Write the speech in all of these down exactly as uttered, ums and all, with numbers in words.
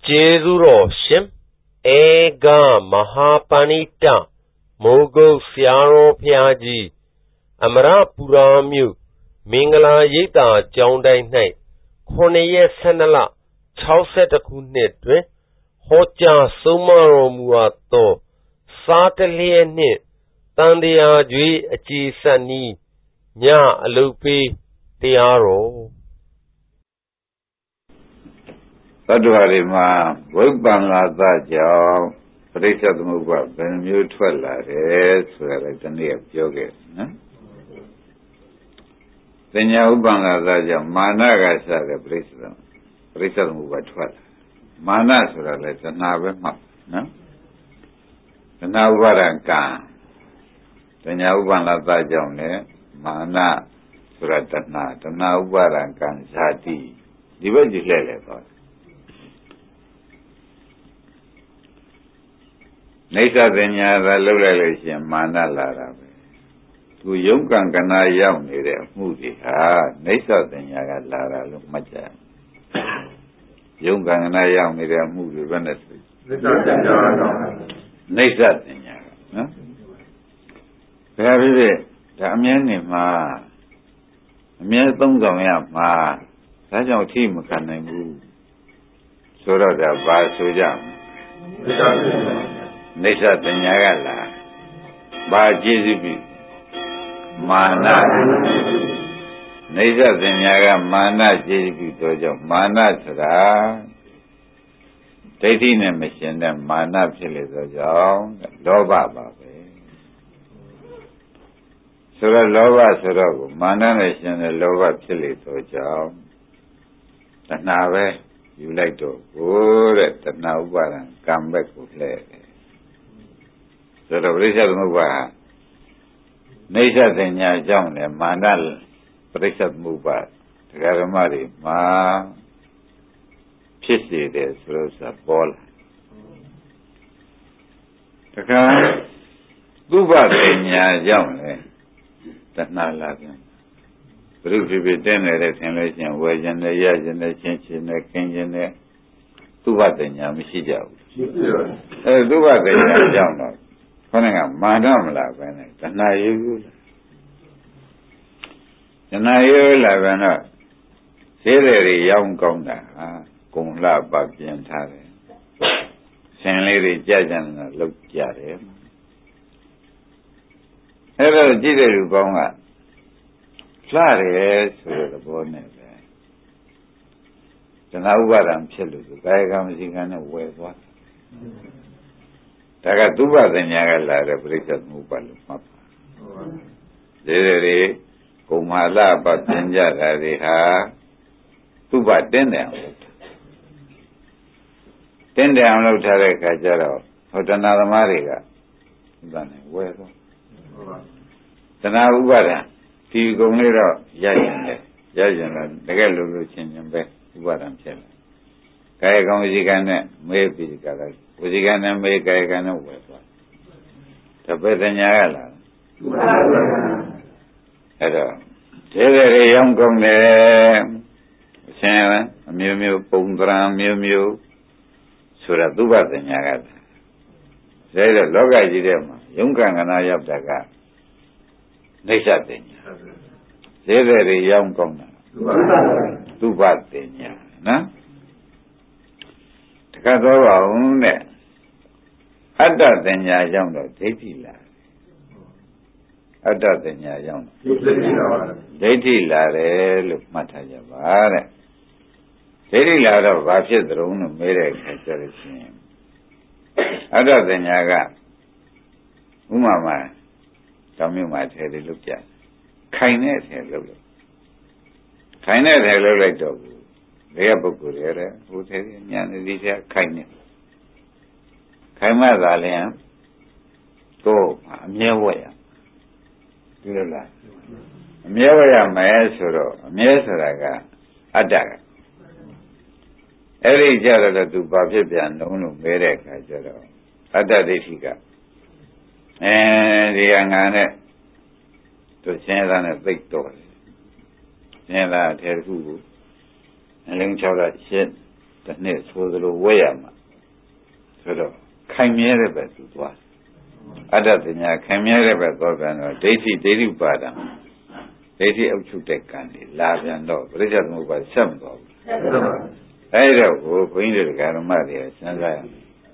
ကျေးဇူးတော်ရှင်ဧကမဟာပဏိတမိုးကုတ်ဆရာတော်ဘုရားကြီးအမရပူရာမြို့မင်္ဂလာရိပ်သာကျောင်းတိုင်း၌ခုနှစ်ရက်ဆယ်နှစ်လခြောက်ဆယ်တစ်ခုနှစ်တွင်ဟောကြားဆုံးမတော်မူအပ်သောစားတလျက်နှင့်တန်တရားကျွေးအကြည်စက်နီးညအလုပ်ပေးတရားတော်သတ္တဝါတွေမှာဝိပ္ပန္နာသကြောင့်ပရိစ္ဆေသမုပ္ပါဘယ်မျိုးထွက်လာတယ်ဆိုတာလည်းဒီနေ့ပြောခဲ့နော်ပညာဥပ္ပန္နာသကြောင့်မာနကစတဲ့ပရိစ္ဆေသမပရိစ္ဆေသမုပ္ပါထွက်လာမာနဆိုတာလည်းတဏှာပဲမှတ်နော်တဏှာဥပါဒံကံပညာဥပ္ပန္နာသကြောင့်လည်းမာနဆိုတာတဏှာတဏှာဥပါဒံကံဇာတိဒီဘက်ကြည့်လဲလေတော့နေသပညာသာလှုပ်လိုက်လို့ရှိရင်မာနလာတာပဲသူယုံကံကနာရောက်နေတဲ့အမှုတွေဟာနေသပညာကလာတာလို့မှတ်ကြယုံကံကနာရောက်နေတဲ့အမှုတွေဘယ်နဲ့ဆိုနေသပညာကတော့နေသပညာကနော်ဒါဖြစ်ဖြစ်ဒါအမြဲနေမှာအမြဲသုံးဆောင်ရမှာဒါကြောင့်အထိမခံနိုင်ဘူးဆိုတော့ဒါဘာဆိုကြမလဲနေသပညာကလာဘာကျေစုပြီမာနနေသပညာကမာနကျေစုပြီတော့ကြောင့်မာနဆိုတာဒိဋ္ဌိနဲ့မရှင်တဲ့မာနဖြစ်လေသောကြောင့်လောဘပါပဲဆိုတော့လောဘဆိုတော့ကိုမာနနဲ့ရှင်တဲ့လောဘဖြစ်လေသောကြောင့်တဏှာပဲယူလိုက်တော့ကိုတဲ့တဏှာဥပါဒံကံဘက်ကိုလှည့်တယ်ဆိုတော့ပရိစ္ဆေသမုပ္ပါနေသပညာကြောင့်လည်းမာနပရိစ္ဆေသမုပ္ပါတရားဓမ္မတွေမှာဖြစ်စေတယ်ဆိုလို့ဆိုပေါ်လာတခါသုဘပညာကြောင့်လည်းတဏှာလာပြန်ဘုရုဖြစ်ဖြစ်တင်းနေတဲ့ထင်လို့ရှိရင်ဝယ်ခြင်းနဲ့ရခြင်းနဲ့ချင်းချင်းနဲ့ခင်းခြင်းနဲ့သုဘပညာမရှိကြဘူးရှိပါဘူးအဲသုဘပညာကြောင့်တော့ခေါင်းကမာနမလားပဲနဲ့တဏှာယူလာတဏှာယူလာပြန်တော့ဈေးတွေရောင်းကောင်းတာဟာကုံလှပပြင်ထားတယ်ဆင်လေးတွေကြကြနေတာလောက်ကြတယ်အဲ့တော့ကြည့်တဲ့လူကောင်းကလှတယ်ဆိုတဲ့သဘောနဲ့ပဲတဏှာဥပါဒံဖြစ်လို့ဆိုကာယကံမရှိကံနဲ့ဝယ်သွားဒါကသုဘပညာကလာတဲ့ပရိစ္ဆေသမုပ္ပါလို့မှတ်ပါဒီတွေကုမာလပပြင်ကြတာတွေဟာသုဘတင်းတယ်အောင်လုပ်တင်းတယ်အောင်လုပ်ထားတဲ့အခါကျတော့ဟောတဏှာသမားတွေကဥပဒေဝယ်သွားတဏှာဥပါဒံဒီကုံလေးတော့ရရင်လေရရင်လည်းတကယ်လို့လို့ချင်းချင်းပဲဥပါဒံဖြစ်တယ်ကာယကံဝစီကံနဲ့မေးပြီးကြတာဝစီကံနဲ့မေးကာယကံနဲ့ဝယ်သွားတပည့်တညာကလာအဲ့တော့ဒီတွေရောင်းကုန်တယ်အရှင်အမျိုးမျိုးပုံသဏ္ဍာန်မျိုးမျိုးဆိုတာသုဘတညာကဒါတော့လောကကြီးထဲမှာယုံကံကနာရောက်တာကနေသပညာဈေးတွေရောင်းကောင်းတာသုဘပညာနော်တခါတော့ပါဦးတဲ့အတ္တပညာရောက်တော့ဒိဋ္ဌိလာအတ္တပညာရောက်ဒိဋ္ဌိလာတယ်လို့မှတ်ထားကြပါတဲ့ဒိဋ္ဌိလာတော့ဘာဖြစ်သလဲလို့မေးတဲ့အခါကျတော့ရှင်အတ္တပညာကဥမာမှာတောင်မြို့မှာထဲတယ်လို့ပြခိုင်တဲ့ထဲလို့လို့ခိုင်တဲ့ထဲလို့လိုက်တော့ဘူးဘယ်ပုဂ္ဂိုလ်တွေလဲဟိုထဲညာနေဒီထဲခိုင်နေခိုင်မှသာလျှင်ကိုယ်အမြဲဝတ်ရဒီလိုလားအမြဲဝတ်ရမယ်ဆိုတော့အမြဲဆိုတာကအတ္တကအဲ့ဒီကြတော့သူဘာဖြစ်ပြန်လုံးလို့မဲတဲ့အခါကျတော့အတ္တဒိဋ္ဌိကအဲဒီကငါနဲ့သူရှင်းသားနဲ့သိတော့တယ်ရှင်းသားအထေခုကိုအလုံး၆လရှင်း the next was the way am. So, came here a bit to us. Other than I came here a bit of an daisy, daily badam. Daisy of two take candy, large and dog, Richard moved by some dog. I don't go, pointed a Maria, and I.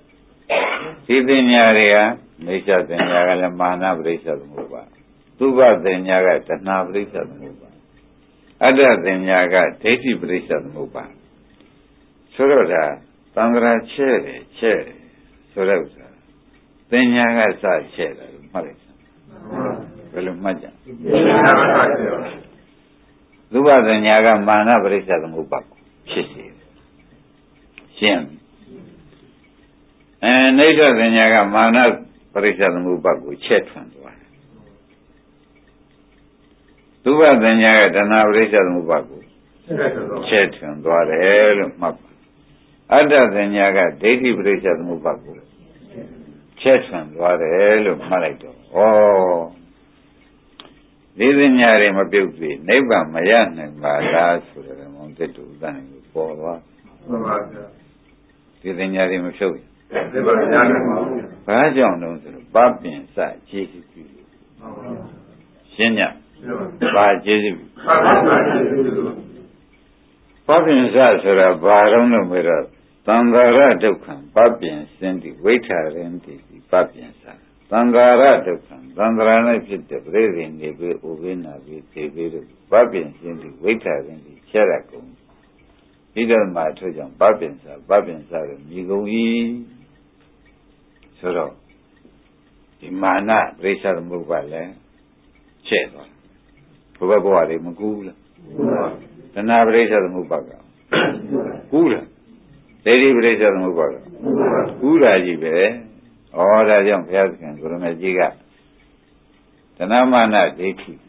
Sidinya, Nisha, the Yaga, Mana, Richard Muba. Tuba, the Yaga, the Nav, Richard Muba. Other than Yaga, Daisy, Richard Muba. Soroda, Tangra, Cherry, Cherry, Soroda. Then Yaga, Sa, Cherry, Marissa. Well, Maja. Tuba, the Yaga, Mana, Richard Muba. She Shem. And later than Yaga Mana Parisa Mubaku chet from the one. Tuba than Yaga Dana Parisa Mubaku chet from the one. Map. Other than Yaga Deity Parisa Mubaku chet from the one. Malaito. Oh. Living Yari Mabuki, neighbor Mayan and Balas for the mounted to Dani for Living Yari Mashoki. Bajon knows the Babin side, Jesus. Shinya, by Jesus. Babin side, sir, Baron with a Tangara Dukan, Babin sent the waiter and the Babin side. Tangara Dukan, Tangrana pit the breathing, the Uvina with the Babin sent the waiter and the Cheracum. He doesn't matter to Babin side, Babin side, you go in. So, the mana, Richard Mubale, Cheddar. Probably Mugula. The Navracer Mubaga. Gula. Lady Richard Mubaga. Gula Jibe, all that young Persian, Gurumajiga. The Namana, they keep.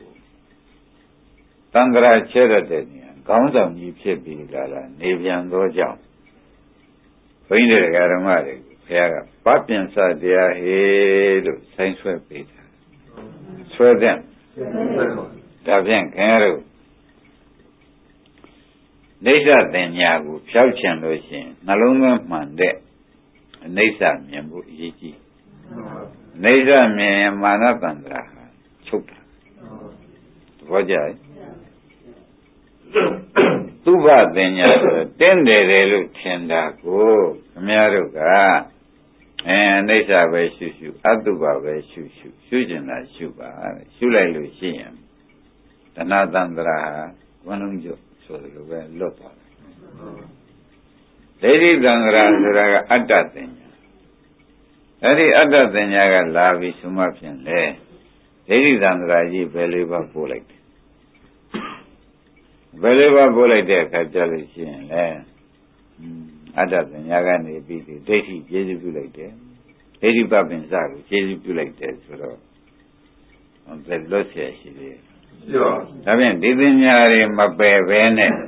Tangra Cheddar, Gaunsam, you keep the Navian Doja. Find it a Garamari. Papian Sadia head of Saint Swepita. Swear them. Davian Caro. Nesa then Yagu, Chauchan Lucien, Nalunga Mande, Nesa Miambu Yiki. Nesa Miamana Bandraha, Chuka. Vajay. Tuba then Yagu, ten de look tender go, Miaruga. And they say, "Where shoot you? Aduba, where shoot you? Shooting that shuba, Shulai Lucian." The Nadandra, one joke, so they were lot of. Lady Dandra, Adatin. Lady Adatin Yaga Lavi Sumapian Le. Lady Dandra, ye believer bullet. Believer bullet there, Kajalicin Le. Other than Yagani beat it, Daisy, Jesus like that. Daisy Babin Zago, Jesus like that, so on the Lucia, she did. I mean, didn't Yari Mabe Vene?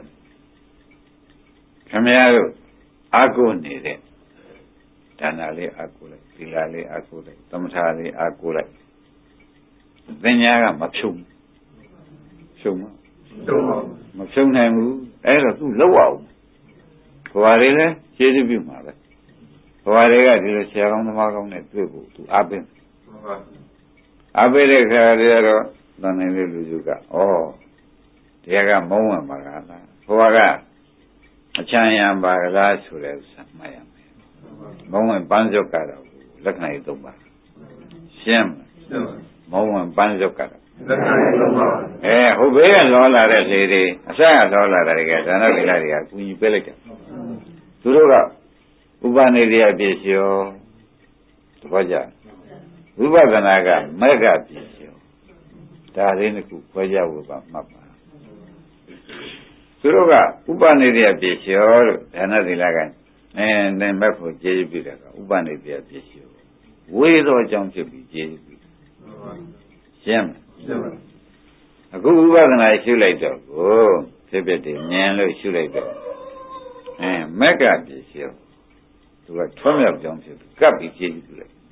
Come here, Agu need it. Tanali Akula, Tilali Akula, Tomtali Akula. Then Yaga Mapsum. Suma. Mapsum Namu, Era too low. Warilla, Jesu Mother. Warilla, the share on the Margam to Abin. Abel, Don Luzuka. Oh, Tiaga Moma Marana. Huaga, a China Bagala Surev, Mayam. Moma Banjo Caro, Laknai Dumba. Shem, Moma Banjo Caro. Eh, who be a Lola lady, a sad Lola, I guess, another Villaria, Queen Pelican. Turura, Ubanidia Bisio, Vaja, Ubanaga, Mega Bisio, Tariniku, Vaja Uba Mapa. Turura, Ubanidia Bisio, another Lagan, and then Mapo J B, Ubanidia Bisio. Where do I jump to be J B? Jim. A good one I shoot like that. Oh, Tibet, Nano shoot like that. And Mega this year. To a twenty of them to copy J.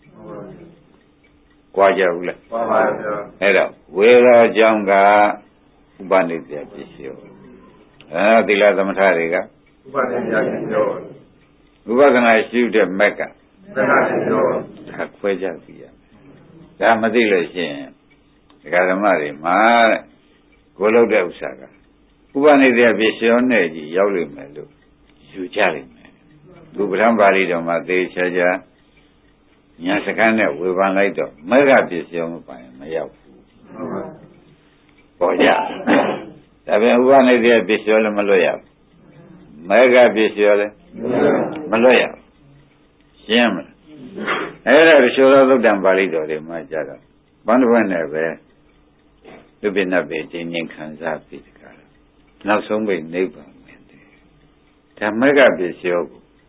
Quaja. Hello, where are Jonga Ubani this year? Ah, the Lazamatariga, ဥပဒေပြခြင်းပြောဥပဒနာရှိတဲ့မက်ကမက်ကလည်းပြောဒါခွဲကြပြီရဒါမသိလို့ရှိရင်ဒကာဓမ္မတွေမှာကိုလောက်တဲ့ဥစ္စာကဥပနိဒေပြည့်စုံနဲ့ကြီးရောက်လိမ့်မယ်လို့ယူကြလိမ့်မယ်သူပဋ္ဌာန်းပါဠိတော်မှာသေချာချာညာစကန်းနဲ့ဝေဖန်လိုက်တော့မက်ကပြည့်စုံမပိုင်မရောက်ဘူးပေါ်ကြဒါပြန်ဥပနိဒေပြည့်စုံလည်းမလွတ်ရဘူးမက်ကပြည့်စုံလည်းမလွတ်ရဘူးရှင်းမလားအဲ့ဒါဆိုတော့သုတ္တံပါဠိတော်တွေမှာကြတော့ဘန္ဓဘနဲ့ပဲလူပိနဘေခြင်းချင်းခံစားပြီးတကားနောက်ဆုံးပိနိဗ္ဗာန်မယ်ဓမ္မကပြည့်စုံ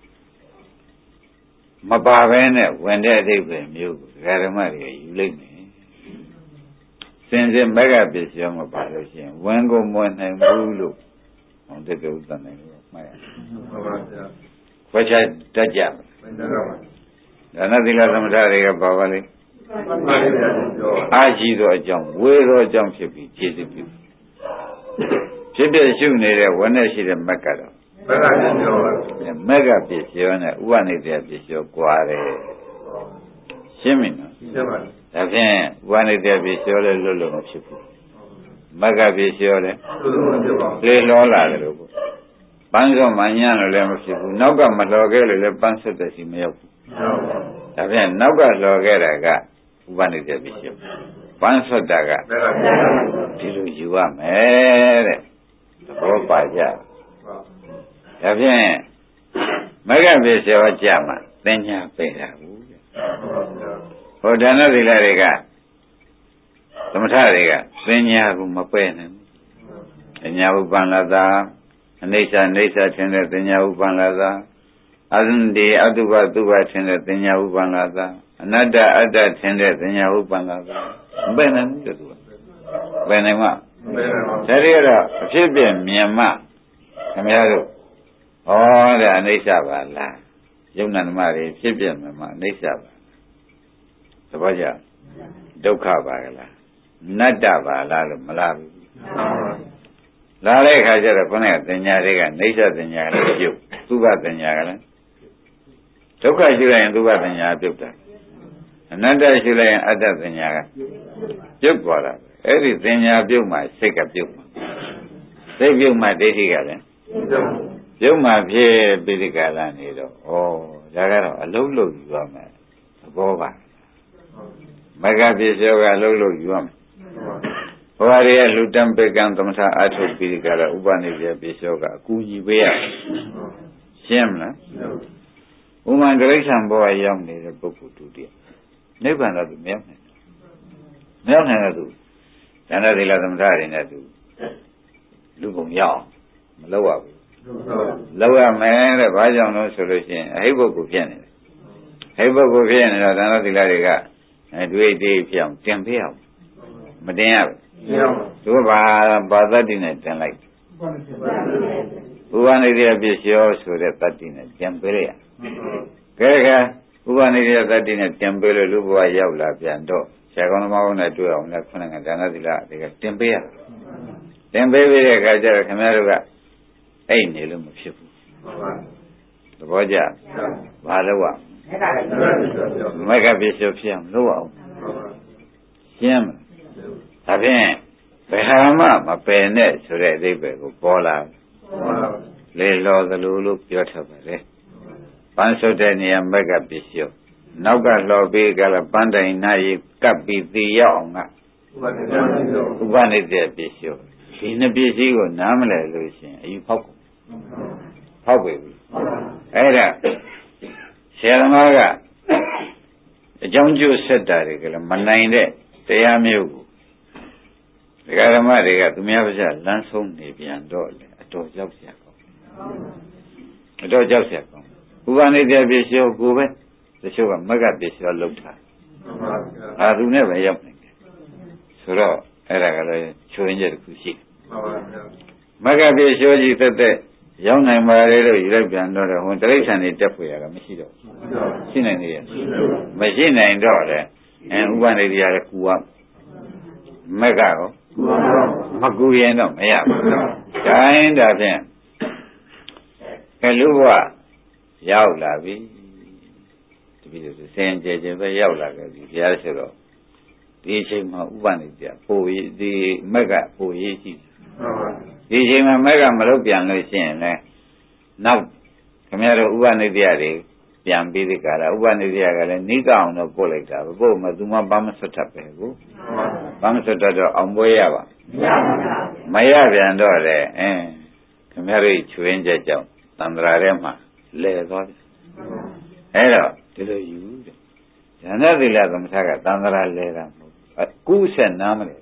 မပါဘဲနဲ့ဝင်တဲ့အဓိပ္ပာယ်မျိုးကိုဓမ္မတွေယူလိုက်မယ်စင်စစ်မကပြည့်စုံမပါလို့ရှိရင်ဝင်ကိုမဝင်နိုင်ဘူးလို့ဟောတဲ့ဥစ္စာနဲ့မှတ်ရဟုတ်ပါဗျာခွဲခြားတတ်ကြပါဒါနသီလသမထတွေကပါပါလေအာရှိသောအကြောင်းဝေသောအကြောင်းဖြစ်ပြီးခြေစစ်ပြုဖြစ်ဖြစ်ရှုနေတဲ့ဝနဲ့ရှိတဲ့မက်ကတော့မက်ကပြည့်စုံမက်ကပြည့်စုံနဲ့ဥပနိဒေပြည့်စုံကွာတယ်ရှင်းပြီနော်ရှင်းပါပြီဒါဖြင့်ဥပနိဒေပြည့်စုံလဲလွတ်လို့မဖြစ်ဘူးမက်ကပြည့်စုံလဲလေလောလာတယ်လို့ပန်းစောမှညံ့လို့လည်းမဖြစ်ဘူးနောက်ကမလော်ခဲ့လို့လည်းပန်းဆက်တဲ့စီမရောက်ဘူးဒါဖြင့်နောက်ကလော်ခဲ့တာကဥပနိဒေပြည့်စုံပန်းဆက်တာကဒီလိုယူရမယ်တဲ့သဘောပါကြဒါဖြင့်မဂ္ဂပိစေဝကြမှာသင်ညာပဲ့တာဘူးဟောဒါနသီလတွေကသမထတွေကသင်ညာကိုမပဲ့နိုင်ဘူးသင်ညာဥပ္ပန္နတာအနိစ္စအိဋ္ဌထင်တဲ့သင်ညာဥပ္ပန္နတာအသန္တိအတုပတုပထင်တဲ့သင်ညာဥပ္ပန္နတာအနတ္တအတ္တထင်တဲ့သင်ညာဥပ္ပန္နတာမပဲ့နိုင်ဘူးတူပဲနိုင်မှာဒါတွေကတော့အဖြစ်ပြမြင်မှခင်ဗျားတို့ဩဒါအိဋ္ဌပါလားယုံနာဓမ္မတွေဖြစ်ပြမြင်မှအိဋ္ဌပါသဘောကျဒုက္ခပါကလားနတ္တပါလားလို့မလားဘူးလာတဲ့အခါကျတော့ခொနဲ့တင်ညာတွေကအိဋ္ဌတင်ညာလည်းပြုတ်သုဘတင်ညာကလည်းဒုက္ခရှိလိုက်ရင်သုဘတင်ညာပြုတ်တာအနတ္တရှိလိုက်ရင်အတ္တတင်ညာကပြုတ်သွားတာအဲ့ဒီတင်ညာပြုတ်မှစိတ်ကပြုတ်မှစိတ်ပြုတ်မှဒိဋ္ဌိကလည်းပြုတ်မှဖြစ်ပိဋကလာနေတော့ဩဒါကတော့အလုံးလုံးယူရမယ်သဘောပါမဂ္ဂပိစောကအလုံးလုံးယူရမယ်ဘဝရဲ့လူတံပေကံသမထအထုပိဋကလာဥပနိဒေပိစောကအကူကြီးပေးရရှင်းမလားဥမာတိရစ္ဆာန်ဘဝရောက်နေတဲ့ပုဂ္ဂိုလ်တူတည်းနိဗ္ဗာန်တော့သူမရောက်နိုင်ဘူးမရောက်နိုင်တဲ့သူဒါနသီလသမထတွေနဲ့သူလူပုံရောက်မလုပ်ရဘူးလုပ်ရမယ်တဲ့ဘာကြောင့်လဲဆိုလို့ရှိရင်အဟိပုဂ္ဂိုလ်ဖြစ်နေတယ်အဟိပုဂ္ဂိုလ်ဖြစ်နေတော့ဒါနသီလတွေကအဲတွေ့တေးဖြစ်အောင်တင်ပေးအောင်မတင်ရဘူးသူကဘာဘာသတ္တိနဲ့တင်လိုက်ဥပနိဒေပြည့်စုံဆိုတဲ့သတ္တိနဲ့တင်ပေးရကဲကဲဥပနိဒေသတ္တိနဲ့တင်ပေးလို့လူဘဝရောက်လာပြန်တော့ဆရာကောင်းသမားနဲ့တွေ့အောင်လည်းခုနကဒါနသီလတွေကတင်ပေးရတင်ပေးပြီးတဲ့အခါကျတော့ခင်ဗျားတို့ကအဲ့နေလို့မဖြစ်ဘူးသဘောကျဘာလို့ဝမဂ္ဂပိစောဖြစ်အောင်လုပ်အောင်ရှင်းမလားဒါဖြင့်ဘယ်ဟာမှမပယ်နဲ့ဆိုတဲ့အဓိပ္ပာယ်ကိုပေါ်လာလေလောသလိုလို့ပြောထပ်ပါလေပန်းဆုတ်တဲ့နေရာမဂ္ဂပိစောနောက်ကလှော်ပြီးကြလားပန်းတိုင်နာရီကပ်ပြီးသိရောက်အောင်ကဥပနိဒေပိစောဒီနှစ်ပစ္စည်းကိုနားမလဲလို့ရှိရင်အယူဖောက်ကုန်ဖောက်ပြီအဲ့ဒါဆရာသမားကအကြောင်းကျိုးဆက်တာတွေကလည်းမနိုင်တဲ့တရားမျိုးကိုဒကာဓမ္မတွေကသူများပါးစလမ်းဆုံးနေပြန်တော့လေအတော်ကြောက်เสียကောင်းအတော်ကြောက်เสียကောင်းဥပနိဒေပိစောကိုပဲတချို့ကမဂ္ဂပိစောလောက်တာအာသူနဲ့ပဲရောက်နေတယ်ဆိုတော့အဲ့ဒါကလည်းချိုးရင်းချက်တစ်ခုရှိတယ်မဂ္ဂပိစောကြီးသက်သက်ရောက်နိုင်ပါလေလို့ယူလိုက်ပြန်တော့ဟိုတိရစ္ဆာန်တွေတက်ဖွယ်ရတာမရှိတော့ရှိနိုင်နေရဲ့မရှိနိုင်တော့လေအဲဥပနိဒေရလည်းကူရမဂ္ဂရောမကူရင်တော့မရဘူး။ဒါရင်ဒါဖြင့်ကဲလူဘဝရောက်လာပြီတပည့်တော်စင်ကြယ်ကြယ်ပဲရောက်လာကြပြီဘုရားဆိုတော့ဒီအချိန်မှာဥပနိဒေပို့ရေးဒီမက်ကပို့ရေးရှိဒီအချိန်မှာမက်ကမလုပ်ပြန်လို့ရှိရင်လည်းနောက်ခင်ဗျားတို့ဥပနိဒေတွေပြန်ပြီးဒီကရာဥပနိဒေကလည်းနိကအောင်တော့ပို့လိုက်တာပဲပို့မှသူမှဘာမှဆွတ်ထပ်ပဲကိုဘာမှဆွတ်တတ်တော့အောင်ပွဲရပါမရပြန်တော့လေအင်းခင်ဗျားတို့ချွေးချက်ကြောင့်သံဃာထဲမှာလဲသွားတယ်အဲ့တော့ဒီလိုယူတဲ့ဉာဏသီလသမထကသံဃာလဲတာမဟုတ်အကုဆက်နားမလဲ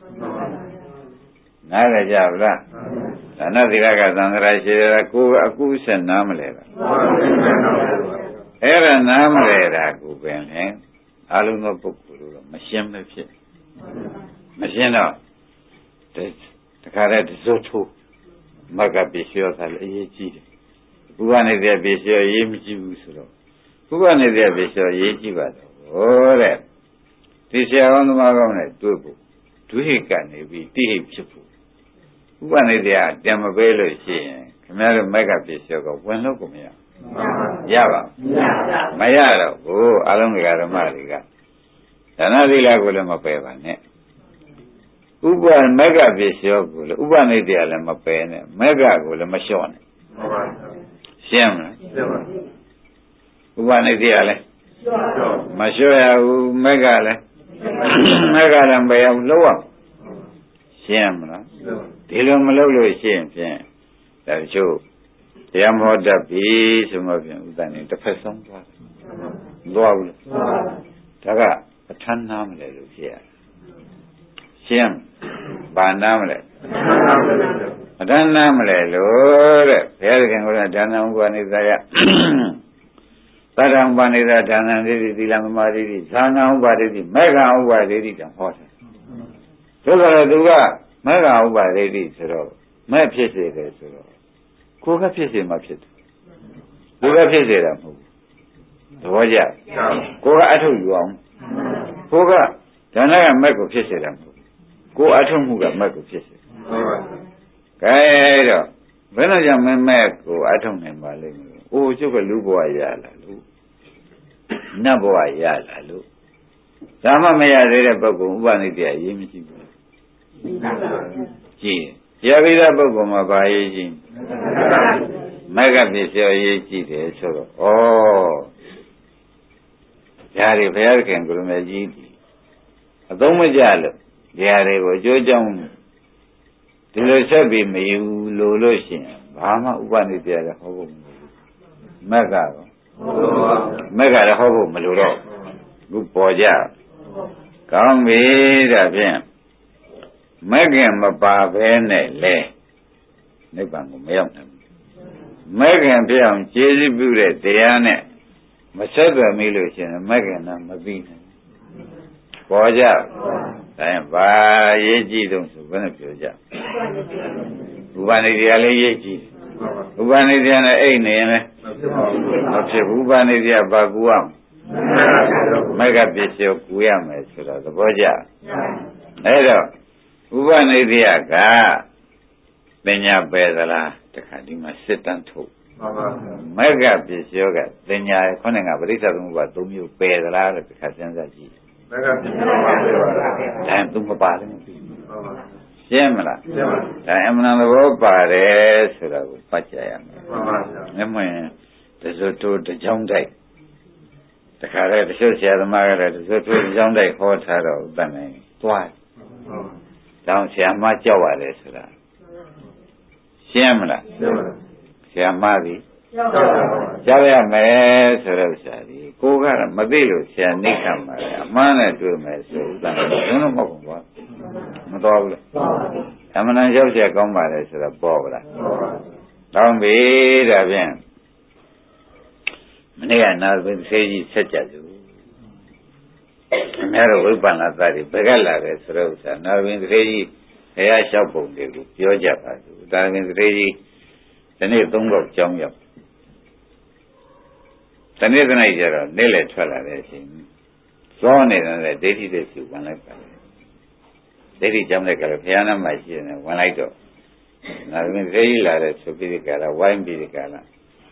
နားရကြဗလားဉာဏသီလကသံဃာရှိတယ်ကိုအကုဆက်နားမလဲတာအဲ့ဒါနားမလဲတာကိုပင်လေအလုံးသောပုဂ္ဂိုလ်တို့မရှင်းမဖြစ်မရှင်းတော့တခါတည်းတစိုးထိုးမကပစ္စယောသာလည်းအရေးကြီးတယ်ဘုရားနေတဲ့ပစ္စယောရေးမကြည့်ဘူးဆိုတော့ဘုရားနေတဲ့ပစ္စယောရေးကြည့်ပါတော့ဟောတဲ့ဒီဆရာကောင်းသမားကောင်းနဲ့တွေ့ဖို့ဒုဟိကနေပြီးတိဟိဖြစ်ဖို့ဘုရားနေတဲ့ပြန်မပေးလို့ရှိရင်ခင်ဗျားတို့မကပစ္စယောကဝင်လို့ကိုမရရပါမရတော့ဟိုအလုံးကြီးဓမ္မတွေကဒါနသီလကိုလည်းမပယ်ပါနဲ့ဥပမက္ခပစ္စယောကိုလည်းဥပနိဒေလည်းမပယ်နဲ့မက္ခကိုလည်းမလျှော့နဲ့ရှင်းမလားဥပနိဒေလည်းမလျှော့ရဘူးမက္ခလည်းမက္ခလည်းမပယ်ဘူးလုံးဝရှင်းမလားဒီလိုမလုပ်လို့ရှင်းဖြင့်ဒါချို့တရားမောတတ်ပြီဆိုမှဖြင့်ဥဒ္ဒနေတစ်ဖက်ဆုံးသွားတယ်မသွားဘူးဒါကပဋ္ဌာန်းနာမလဲလို့ဖြစ်ရတယ်ရှင်းဘာနာမလဲပဋ္ဌာန်းနာမလဲလို့တဲ့ဘုရားခင်ကလည်းဒါနဥပနိသယသတ္တံဥပနိသဒါနံဒိဋ္ဌိသီလမမာဒိဋ္ဌိဇာနာဥပဒိဋ္ဌိမေဃဥပဒိဋ္ဌိတောင်ဟောတယ်သို့တော်သူကမေဃဥပဒိဋ္ဌိဆိုတော့မဲ့ဖြစ်စေတယ်ဆိုတော့ကိုယ်ကဖြစ်စေမှဖြစ်တယ်ကိုယ်ကဖြစ်စေတာမဟုတ်ဘူးသဘောကျကိုယ်ကအထုတ်ယူအောင်ကိုယ်ကဒါနကမဲ့ကိုဖြစ်စေတာမဟုတ်ဘူးကိုယ်အထုတ်မှုကမဲ့ကိုဖြစ်စေကဲတော့ဘယ်တော့ကြောင့်မမဲ့ကိုအထုတ်နိုင်ပါလိမ့်မလို့အိုးကျုပ်ကလူဘဝရလာလို့နတ်ဘဝရလာလို့ဒါမှမရသေးတဲ့ပုဂ္ဂိုလ်ဥပနိဒေအရေးမရှိဘူးကြည့်ရပြီးတဲ့ပုဂ္ဂိုလ်မှာဘာရေးရှိမက္ခပစ္စယောရေးကြည့်တယ်ဆိုတော့ဩဒါတွေဘုရားခင်ကိုယ်တော်ကြီးအသုံးမကျလို့ဒီဟာတွေကိုအကျိုးကြောင့်ဒီလိုဆက်ပြီးမယူလို့လို့ရှိရင်ဘာမှဥပနိဒေလည်းဟောဖို့မလိုဘူးမက္ခရောမက္ခလည်းဟောဖို့မလိုတော့ခုပေါ်ကြကောင်းပြီဒါဖြင့်မက္ခင်မပါဘဲနဲ့လေနိဗ္ဗာန်ကိုမရောက်နိုင်ဘူးမက္ခင်ပြအောင်ကျေးဇူးပြုတဲ့တရားနဲ့မဆက်သွယ်မိလို့ရှိရင်မက္ခင်တော့မပြီးနိုင်ဘူးပေါ်ကြဒါရင်ဘာရေးကြည့်တော့ဆိုဘယ်နဲ့ပြောကြဥပနိဒေလည်းရေးကြည့်ဥပနိဒေနဲ့အိတ်နေရင်လည်းမဖြစ်ဘူးဥပနိဒေဘာကူအောင်မက္ခပစ္စယောကူရမယ်ဆိုတော့သဘောကျအဲ့တော့ဥပနိဒေကပညာပယ်သလားတခါဒီမှာစစ်တမ်းထုတ်မက္ခပစ္စယောကပညာခေါင်းကပရိစ္ဆေသမုပ္ပါသုံးမျိုးပယ်သလားလို့တခါစဉ်းစားကြည့်မက္ခပစ္စယောပါပယ်ပါလားဒါသူမပါလည်းမပြီးရှင်းမလားရှင်းပါဒါအမှန်သဘောပါတယ်ဆိုတာကိုပတ်ကြရမယ်မှန်ပါဗျာမျက်မှန်တစွတ်တို့တကြောင်းတိုက်တခါတည်းတချို့ဆရာသမားကလည်းတစွတ်တို့တကြောင်းတိုက်ခေါ်ထားတော့ဥပ္ပန္နေသွားတောင်းဆရာမကြောက်ရတယ်ဆိုတာရှင်းမလားရှင်းပါဆရာမသည်ကြောက်ရမယ်ဆိုတော့ဆရာဒီကိုကတော့မသိလို့ဆရာနှိမ့်ခံပါလေအမှန်နဲ့တွေ့မယ်ဆိုဥပ္ပန္နေဘယ်လိုမဟုတ်ဘူးကွာမတော်ဘူးလားအမှန်တန်ရောက်ချက်ကောင်းပါလေဆိုတော့ပေါ်ပါလားတောင်းပြီဒါဖြင့်မနေ့ကနာသဆေးကြီးဆက်ကြသူအများတော်ဝိပ္ပန္နသတိဘယ်ကလာတယ်ဆိုတော့ဥစ္စာနာသဆေးကြီးဘုရားလျှောက်ပုံတွေကိုပြောကြပါသူဒါသဆေးကြီးဒီနေ့သုံးခေါက်ကြောင်းရောက်ဒီနေ့ကနေ့ကျတော့နေ့လည်းထွက်လာတဲ့အချိန်ဇောနေတဲ့ဒိဋ္ဌိတဲ့စီဝင်လိုက်ပါဒိဋ္ဌိကြောင့်လည်းကလည်းဘုရားနာမှာရှိနေဝင်လိုက်တော့နာသမီးသေးကြီးလာတဲ့ဆိုပြီးဒီကလာဝိုင်းပြီးဒီကလာ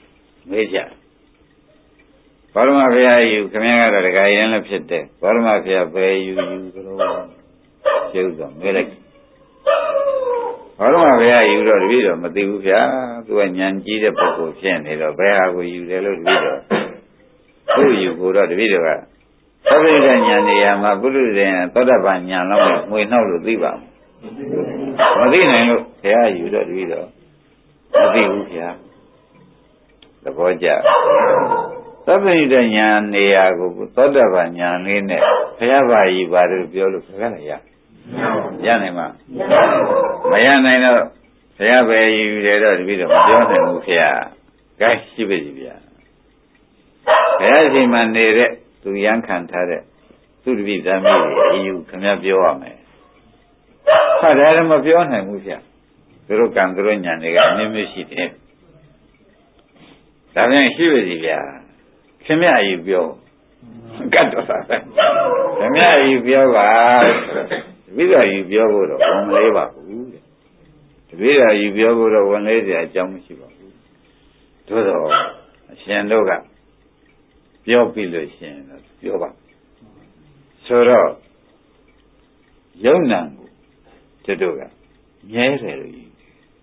မေးကြဘောရမဘုရားယူခမည်းကတော့တခါရင်လည်းဖြစ်တယ်ဘောရမဘုရားဘယ်ယူယူကြလို့ကျုပ်တော့မေးလိုက်ဘောရမဘုရားယူတော့တပည့်တော်မသိဘူးဗျာသူကဉာဏ်ကြီးတဲ့ပုဂ္ဂိုလ်ဖြစ်နေတော့ဘယ်ဟာကိုယူတယ်လို့တပည့်တော်သူ့ယူကိုတော့တပည့်တော်ကသဗ္ဗိဒဉာဏ်နေရာမှာပုရိသေသောတပန်ဉာဏ်လောက်ငွေနှောက်လို့သိပါမသိနိုင်လို့ဘုရားယူတော့တပည့်တော်မသိဘူးဗျာသဘောကျသဗ္ဗိဒဉာဏ်နေရာကိုသောတပန်ဉာဏ်လေးနဲ့ဘုရားပါယူပါတယ်ပြောလို့ခက်ခက်ရရနိုင်မှာမရနိုင်တော့ဘုရားပဲယူတယ်တော့တပည့်တော်မပြောနိုင်ဘူးခင်ဗျာ။ကဲရှိပါစီဗျာ။ဘုရားရှင်မှာနေတဲ့သူရန်ခံထားတဲ့သူတပည့်သားမျိုးတွေအယူခင်ဗျာပြောရမယ်။ဟာဒါလည်းမပြောနိုင်ဘူးဗျာ။သူတို့ကံသူတို့ညာတွေကအမျိုးမျိုးရှိတယ်။ဒါပြန်ရှိပါစီဗျာ။ခင်ဗျာအယူပြောကတ်တော့သားခင်ဗျာအယူပြောပါတပည့်တော်ယူပြောဖို့တော့ဝန်လေးပါဘူးတဲ့တပည့်တော်ယူပြောဖို့တော့ဝန်လေးစရာအကြောင်းမရှိပါဘူးသို့တော့အရှင်တို့ကပြောပြီးလို့ရှိရင်တော့ပြောပါဆိုတော့ယုံနံကိုတို့တို့ကမြဲတယ်လို့ယူ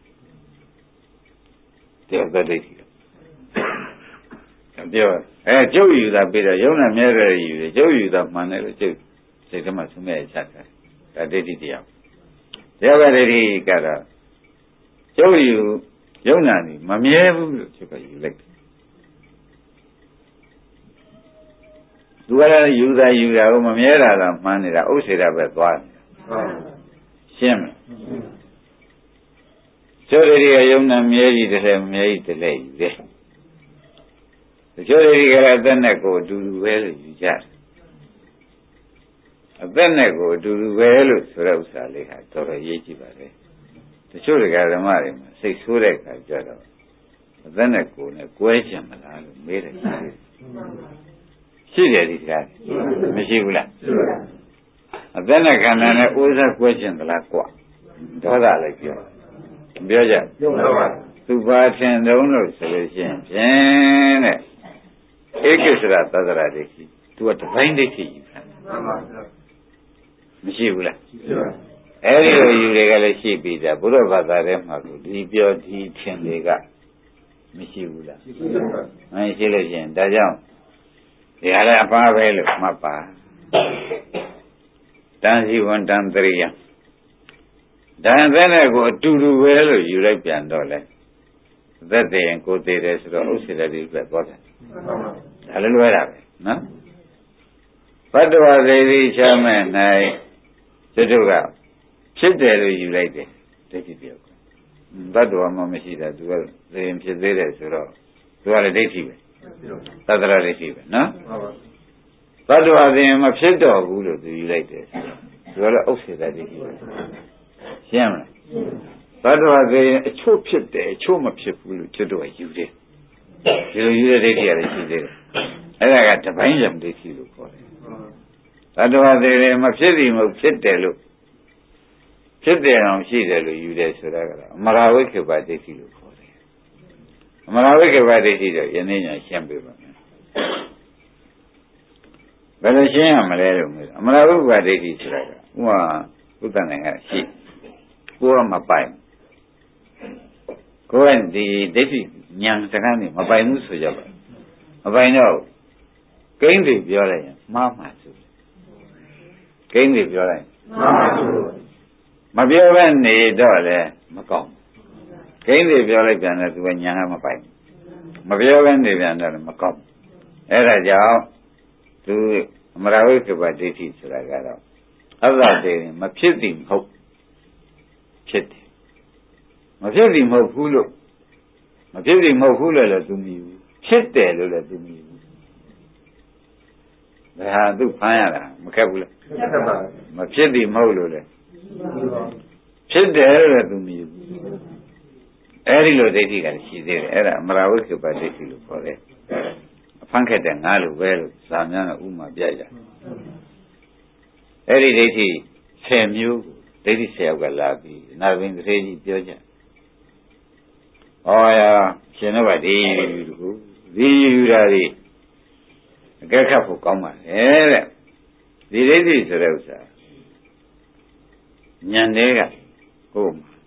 တယ်တဲ့ဒိဋ္ဌိပြောအဲကျုပ်ယူတာပြီးတော့ယုံနံမြဲတယ်ယူတယ်ကျုပ်ယူတာမှန်တယ်လို့ကျုပ်စိတ်ထဲမှာသုံးမဲ့ချက်တယ်ဒါဒိဋ္ဌိတရားတရားပဲဒိဋ္ဌိကတော့ကျုပ်ယူယုံနာနေမမြဲဘူးလို့ကျုပ်ကယူလိုက်တယ်သူကလည်းယူတာယူတာကိုမမြဲတာကမှန်းနေတာဥစ္စေတာပဲသွားနေတာရှင်းမလားကျုပ်တွေကယုံနာမြဲကြီးတယ်မမြဲကြီးတယ်ယူတယ်ကျုပ်တွေကလည်းအသက်နဲ့ကိုအတူတူပဲလို့ယူကြတယ်အသက်နဲ့ကိုအတူတူပဲလို့ဆိုတဲ့ဥစ္စာလေးဟာတော်တော်ရေးကြည့်ပါလေတချို့ဓမ္မတွေမှာစိတ်ဆိုးတဲ့အခါကျတော့အသက်နဲ့ကိုနဲ့ကွဲချင်မလားလို့မေးတယ်ရှိတယ်ဒီကားမရှိဘူးလားအသက်နဲ့ခန္ဓာနဲ့ဥစ္စာကွဲချင်သလားကွဒေါသလည်းပြောပြောကြပြောပါသူပါထင်တုံးလို့ဆိုလို့ရှိရင်ဖြင့်တဲ့ဧကိစ္စရသဒ္ဒရာဒိဋ္ဌိသူကတပိုင်းဒိဋ္ဌိယူတာမရှိဘူးလားအဲဒီလိုယူတွေကလည်းရှိပြီးသားဘုရားဘာသာထဲမှာကိုဒီပြောဒီထင်တွေကမရှိဘူးလားမရှိလို့ရှိရင်ဒါကြောင့်ဒီဟာလည်းအပါပဲလို့မှတ်ပါတန်စီဝန်တန်တရိယတန်တဲ့နဲ့ကိုအတူတူပဲလို့ယူလိုက်ပြန်တော့လေသက်တည်ရင်ကိုသေးတယ်ဆိုတော့ဥစ္စေတတိပဲသွားတယ်ဒါလည်းလွဲတာပဲနော်ဘတ်တော်သေးသေးချမ်းမဲ့၌သူတို့ကဖြစ်တယ်လို့ယူလိုက်တယ်ဒိဋ္ဌိပြောက်ဘတ်တော်မှမရှိတာသူကသေရင်ဖြစ်သေးတယ်ဆိုတော့သူကလည်းဒိဋ္ဌိပဲသတ္တရဒိဋ္ဌိပဲနော်ဘတ်တော်သေရင်မဖြစ်တော့ဘူးလို့သူယူလိုက်တယ်ဆိုတော့သူကလည်းဥစ္စေတဒိဋ္ဌိပဲရှင်းမလားဘတ်တော်သေရင်အချို့ဖြစ်တယ်အချို့မဖြစ်ဘူးလို့သူတို့ကယူတယ်ဒီလိုယူတဲ့ဒိဋ္ဌိကလည်းရှိသေးတယ်အဲ့ဒါကတပိုင်းယံဒိဋ္ဌိလို့ခေါ်တယ်သတ္တဝါတွေလည်းမဖြစ်သည်မဟုတ်ဖြစ်တယ်လို့ဖြစ်တယ်အောင်ရှိတယ်လို့ယူတယ်ဆိုတာကတော့အမရာဝိခေပဒိဋ္ဌိလို့ခေါ်တယ်အမရာဝိခေပဒိဋ္ဌိတော့ယနေ့ညရှင်းပြပါမယ်ဘယ်လိုရှင်းရမလဲလို့မေးအမရာဝိခေပဒိဋ္ဌိဆိုတာကဥမာဘုဒ္ဓနိုင်ငံရှိကိုယ်ကမပိုင်ကိုယ်ကဒီဒိဋ္ဌိဉာဏ်စကားနဲ့မပိုင်ဘူးဆိုကြပါမပိုင်တော့ကိန်းတွေပြောလိုက်ရင်မှားမှာဆိုကိန်းတွေပြောလိုက်မှားမှာဆိုမပြောဘဲနေတော့လေမကောင်းကိန်းတွေပြောလိုက်ပြန်တယ်သူကညာကမပိုင်မပြောဘဲနေပြန်တော့မကောင်းအဲ့ဒါကြောင့်သူအမရာဝိကပဒိဋ္ဌိဆိုတာကတော့အသတေမဖြစ်သည်မဟုတ်ဖြစ်တယ်မဖြစ်သည်မဟုတ်ဘူးလို့မဖြစ်သည်မဟုတ်ဘူးလို့လည်းသူမြည်ဘူးဖြစ်တယ်လို့လည်းသူမြည်ဘူးဘယ်ဟာသူဖမ်းရတာမခက်ဘူးလားမဖြစ်သည်မဟုတ်လို့လေဖြစ်တယ်လို့သူမြည်ဘူးအဲဒီလိုဒိဋ္ဌိကရှိသေးတယ်အဲ့ဒါအမရာဝိကပဒိဋ္ဌိလို့ခေါ်တယ်အဖမ်းခက်တဲ့ငါလိုပဲလို့ဇာများကဥမာပြကြအဲ့ဒီဒိဋ္ဌိဆယ်မျိုးဒိဋ္ဌိဆယ်ယောက်ကလာပြီးနာဘင်တထေကြီးပြောကြဩရာရှင်တို့ကဒီလိုဒီယူတာဒီအကဲခတ်ဖို့ကောင်းပါလေတဲ့ဒီဒိဋ္ဌိဆိုတဲ့ဥစ္စာဉာဏ်တွေကကိုယ်မှာ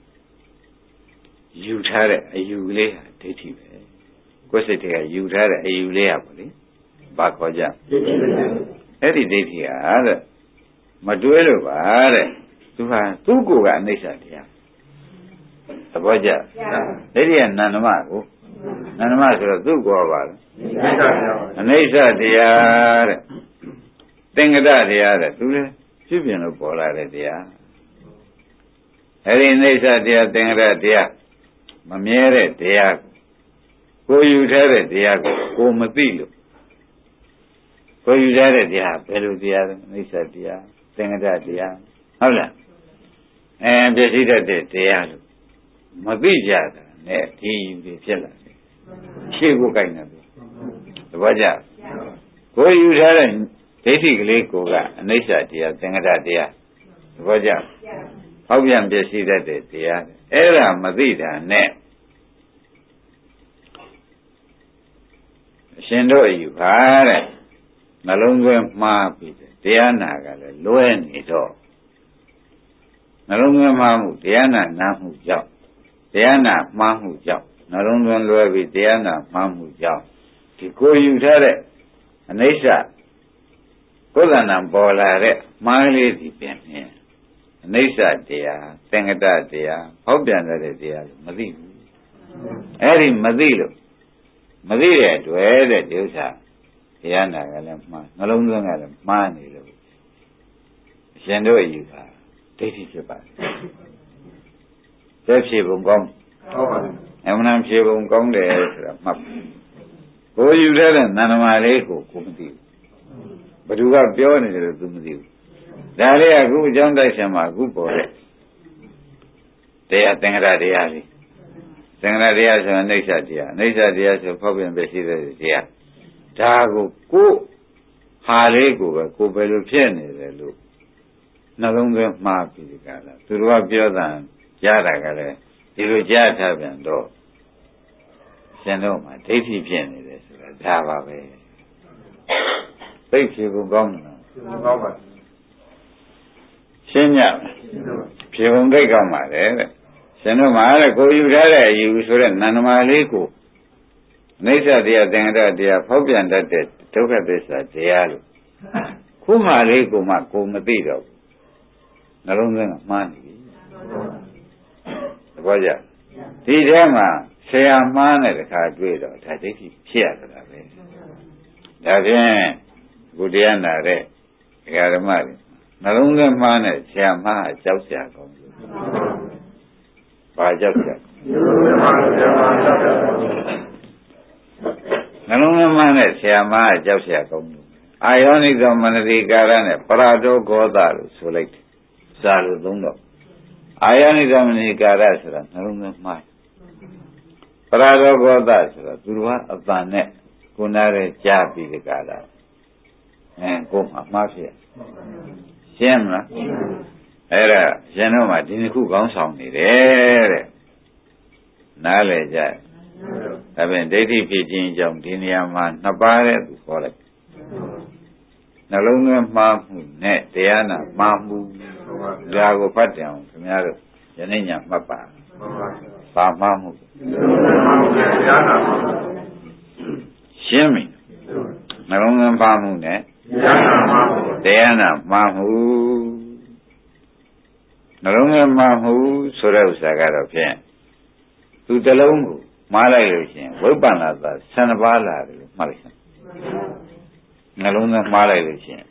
ယူထားတဲ့အယူလေးဟာဒိဋ္ဌိပဲကိုယ်စိတ်တွေကယူထားတဲ့အယူလေးဟာပေါ့လေဘာခေါ်ကြအဲ့ဒီဒိဋ္ဌိဟာတဲ့မတွဲလို့ပါတဲ့သူဟာသူ့ကိုယ်ကအနိစ္စတရားသဘောကျဒိဋ္ဌိကနန္ဒမကိုနန္ဒမဆိုတော့သူ့ကိုယ်ပါလားအနိစ္စတရားတဲ့သင်္ကတတရားတဲ့သူလည်းဖြစ်ပြင်လို့ပေါ်လာတဲ့တရားအဲ့ဒီအနိစ္စတရားသင်္ကတတရားမမြဲတဲ့တရားကိုယူထားတဲ့တရားကိုကိုမသိလို့ကိုယူထားတဲ့တရားဘယ်လိုတရားလဲအနိစ္စတရားသင်္ကတတရားဟုတ်လားအဲပြည့်စည်တတ်တဲ့တရားလို့မသိကြတာနဲ့ဒီဒီဖြစ်လာတယ်ရှေ့ကိုကြိုက်နေတယ်သဘောကျကိုယူထားတဲ့ဒိဋ္ဌိကလေးကိုကအနိစ္စတရားသင်္ကတတရားသဘောကျဟောက်ပြန်ပြည့်စည်တတ်တဲ့တရားအဲ့ဒါမသိတာနဲ့အရှင်တို့အယူပါတဲ့နှလုံးသွင်းမှားပြီးတရားနာကလည်းလွဲနေတော့နှလုံးသွင်းမှားမှုတရားနာနားမှုကြောင့်တရားနာမှားမှုကြောင့်နှလုံးသွင်းလွဲပြီးတရားနာမှားမှုကြောင့်ဒီကိုယူထားတဲ့အနိစ္စကိုယ်ကံနာပေါ်လာတဲ့မှားလေးဒီပြင်နေအနိစ္စတရားသင်္ကတတရားဟောပြန်တဲ့တရားလို့မသိဘူးအဲ့ဒီမသိလို့မသိတဲ့အတွက်တဲ့ဒီဥစ္စာတရားနာကလည်းမှားနှလုံးသွင်းကလည်းမှားနေလို့အရှင်တို့အယူပါဒိဋ္ဌိဖြစ်ပါတယ်သက်ဖြေပုံကောင်းဟုတ်ပါဘူးအမှန်ဖြေပုံကောင်းတယ်ဆိုတာမှတ်ကိုယူတဲ့နန္ဒမာလေးကိုကိုမသိဘူးဘသူကပြောနေတယ်လို့သူမသိဘူးဒါလေးကအခုအကြောင်းတိုက်ဆိုင်မှာအခုပေါ်တဲ့တရားသင်္ကတတရားလေးသင်္ကတတရားဆိုရင်အိဋ္ဌတရားအိဋ္ဌတရားဆိုဖောက်ပြန်ပဲရှိတဲ့တရားဒါကိုကိုဟာလေးကိုပဲကိုပဲလို့ဖြစ်နေတယ်လို့နှလုံးသွင်းမှားပြီးကြတာသူတို့ကပြောတာကြားတာကလည်းဒီလိုကြားထားပြန်တော့ရှင်တို့မှာဒိဋ္ဌိဖြစ်နေတယ်ဆိုတာဒါပါပဲသိဖြေဖို့ကောင်းတယ်နော်ကောင်းပါရှင်းညဖြေဖို့သိကောင်းပါလေတဲ့ရှင်တို့မှာလည်းကိုယူထားတဲ့အယူဆိုတဲ့နန္ဒမာလေးကိုအိဋ္ဌတရားသင်္ကတတရားဖောက်ပြန်တတ်တဲ့ဒုက္ခသစ္စာတရားလို့ခုမှလေးကိုမှကိုမသိတော့ဘူးနှလုံးသွင်းကမှားနေပြီသဘောကျဒီထဲမှာဆရာမှားတဲ့ခါတွေ့တော့ဒါဒိဋ္ဌိဖြစ်ရတာပဲဒါဖြင့်ဘုရားနာတဲ့ဒကာဓမ္မတွေနှလုံးသွင်းမှားတဲ့ဆရာမှားကြောက်ကြကောင်းလို့ဘာကြောက်ကြနှလုံးသွင်းမှားတဲ့ဆရာမှားကြောက်ကြကောင်းလို့အာယောနိသောမနတိကာရနဲ့ပရာတောဂောသလို့ဆိုလိုက်တယ်စာလို့သုံးတော့အာယောနိသောမနတိကာရဆိုတာနှလုံးသွင်းမှားပရာတောဂောသဆိုတာသူတို့ကအပန်နဲ့ကိုနားရဲကြားပြီးဒီကာရအဲကိုမှမှားဖြစ်ရှင်းမလားအဲ့ဒါရှင်တို့မှဒီနှစ်ခုကောင်းဆောင်နေတယ်တဲ့နားလည်ကြဒါဖြင့်ဒိဋ္ဌိဖြစ်ခြင်းကြောင့်ဒီနေရာမှာနှစ်ပါးတဲ့သူခေါ်လိုက်နှလုံးသွင်းမှားမှုနဲ့တရားနာမှားမှုဒါကိုဖတ်တယ်အောင်ခင်ဗျားတို့ယနေ့ညမှတ်ပါပါမှားမှုတရားနာရှင်းပြီနှလုံးသွင်းမှားမှုနဲ့တရားနာမှားမှုနှလုံးသွင်းမှားမှုဆိုတဲ့ဥစ္စာကတော့ဖြင့်သူတလုံးကိုမှားလိုက်လို့ရှိရင်ဝိပ္ပန္နသာဆယ်နှစ်ပါးလာတယ်လို့မှတ်လိုက်စမ်းနှလုံးသွင်းမှားလိုက်လို့ရှိရင်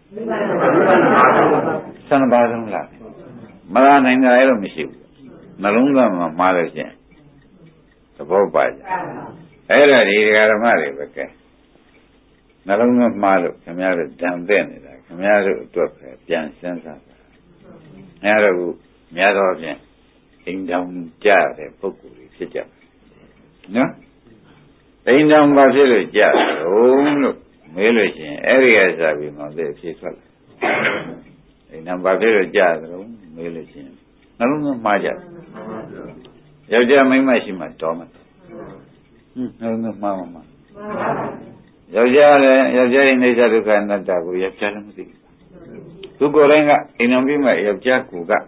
ဆယ်နှစ်ပါးလုံးလာတယ်မလာနိုင်ကြလည်းမရှိဘူးနှလုံးသွင်းမှာမှားလို့ရှိရင်သဘောပါကြအဲ့ဒါဒီဓမ္မတွေပဲကဲနှလုံးသွင်းမှားလို့ခင်ဗျားတို့ဓာန်တဲ့နေတာခင်ဗျားတို့အတွက်ပဲပြန်စဉ်းစားပါအဲ့ဒါကများတော့ဖြင့်အိမ်တောင်ကြတဲ့ပုဂ္ဂိုလ်တွေဖြစ်ကြတယ်နော်အိမ်တောင်ဘာဖြစ်လို့ကြတယ်လို့မေးလို့ရှိရင်အဲ့ဒီကစားပြီးမှသိဖြစ်ထွက်လာအိမ်တောင်ဘာဖြစ်လို့ကြတယ်လို့မေးလို့ရှိရင်နှလုံးသွင်းမှားကြတယ်ယောက်ျားမိန်းမရှိမှတော်မှာဟွန်းနှလုံးသွင်းမှားမှာယောက်ျားလည်းယောက်ျားရဲ့နေစာဒုက္ခအနတ္တကိုယောက်ျားလည်းမသိဘူးသူကိုယ်တိုင်ကအိမ်တော်ပြီးမှယောက်ျားကိုက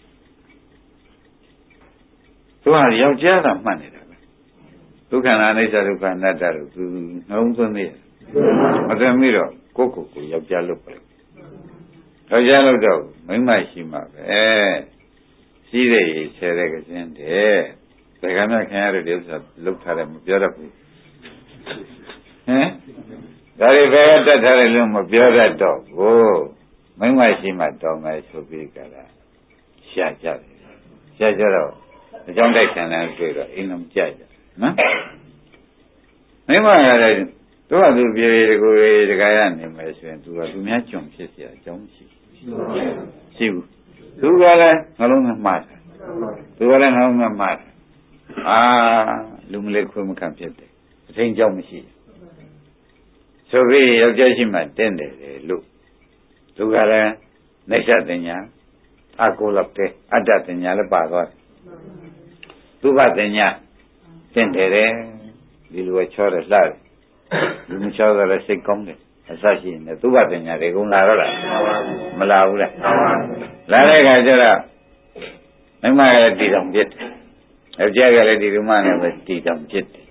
သူကယောက်ျားကမှတ်နေတာပဲဒုက္ခနာနေစာဒုက္ခအနတ္တလို့သူနှလုံးသွင်းနေတယ်မသွင်းပြီးတော့ကိုယ့်ကိုယ်ကိုယောက်ျားလုပ်ပဲယောက်ျားလုပ်တော့မိန်းမရှိမှပဲရှိတဲ့ရေဆဲတဲ့ကစင်းတဲ့ဘယ်ကမှခင်ရတဲ့ဥစ္စာလုတ်ထားတယ်မပြောတတ်ဘူးဟမ်ဒါတွေဘယ်ကတတ်ထားတယ်လို့မပြောတတ်တော့ဘူးမိန်းမရှိမှတောင်းမယ်ဆိုပြီးကြတာရှာကြတယ်ရှာကြတော့အကြောင်းတိုက်ခံတယ်တွေ့တော့အိမ်လုံးကြိုက်တယ်နော်မိန်းမကလည်းတို့ကသူပြေကိုယ်တခါရနေမယ်ဆိုရင်သူကသူများကြုံဖြစ်เสียအကြောင်းရှိရှိဘူးသူကလည်းနှလုံးသားမှားတယ်သူကလည်းနှလုံးသားမှားတယ်အာလူမလေးခွေးမခံဖြစ်တယ်အထင်ကြောက်မရှိဆိုပြီးယောက်ျားရှိမှတင်းတယ်လို့သူကလည်းနေရှတင်ညာအကိုလောက်တဲ့အတ္တတင်ညာလည်းပါသွားတယ်သူကတင်ညာတင်းတယ်ဒီလိုချောတယ်လှတယ်လူမချောတော့လည်းစိတ်ကောင်းတယ်အစရှိနေသူကတင်ညာတွေကုန်လာတော့လားမလာဘူးလားလာတဲ့ခါကျတော့မိမကလည်းတည်တော်ပြစ်တယ်ယောက်ျားကလည်းဒီလိုမှလည်းပဲတည်တော်ပြစ်တယ်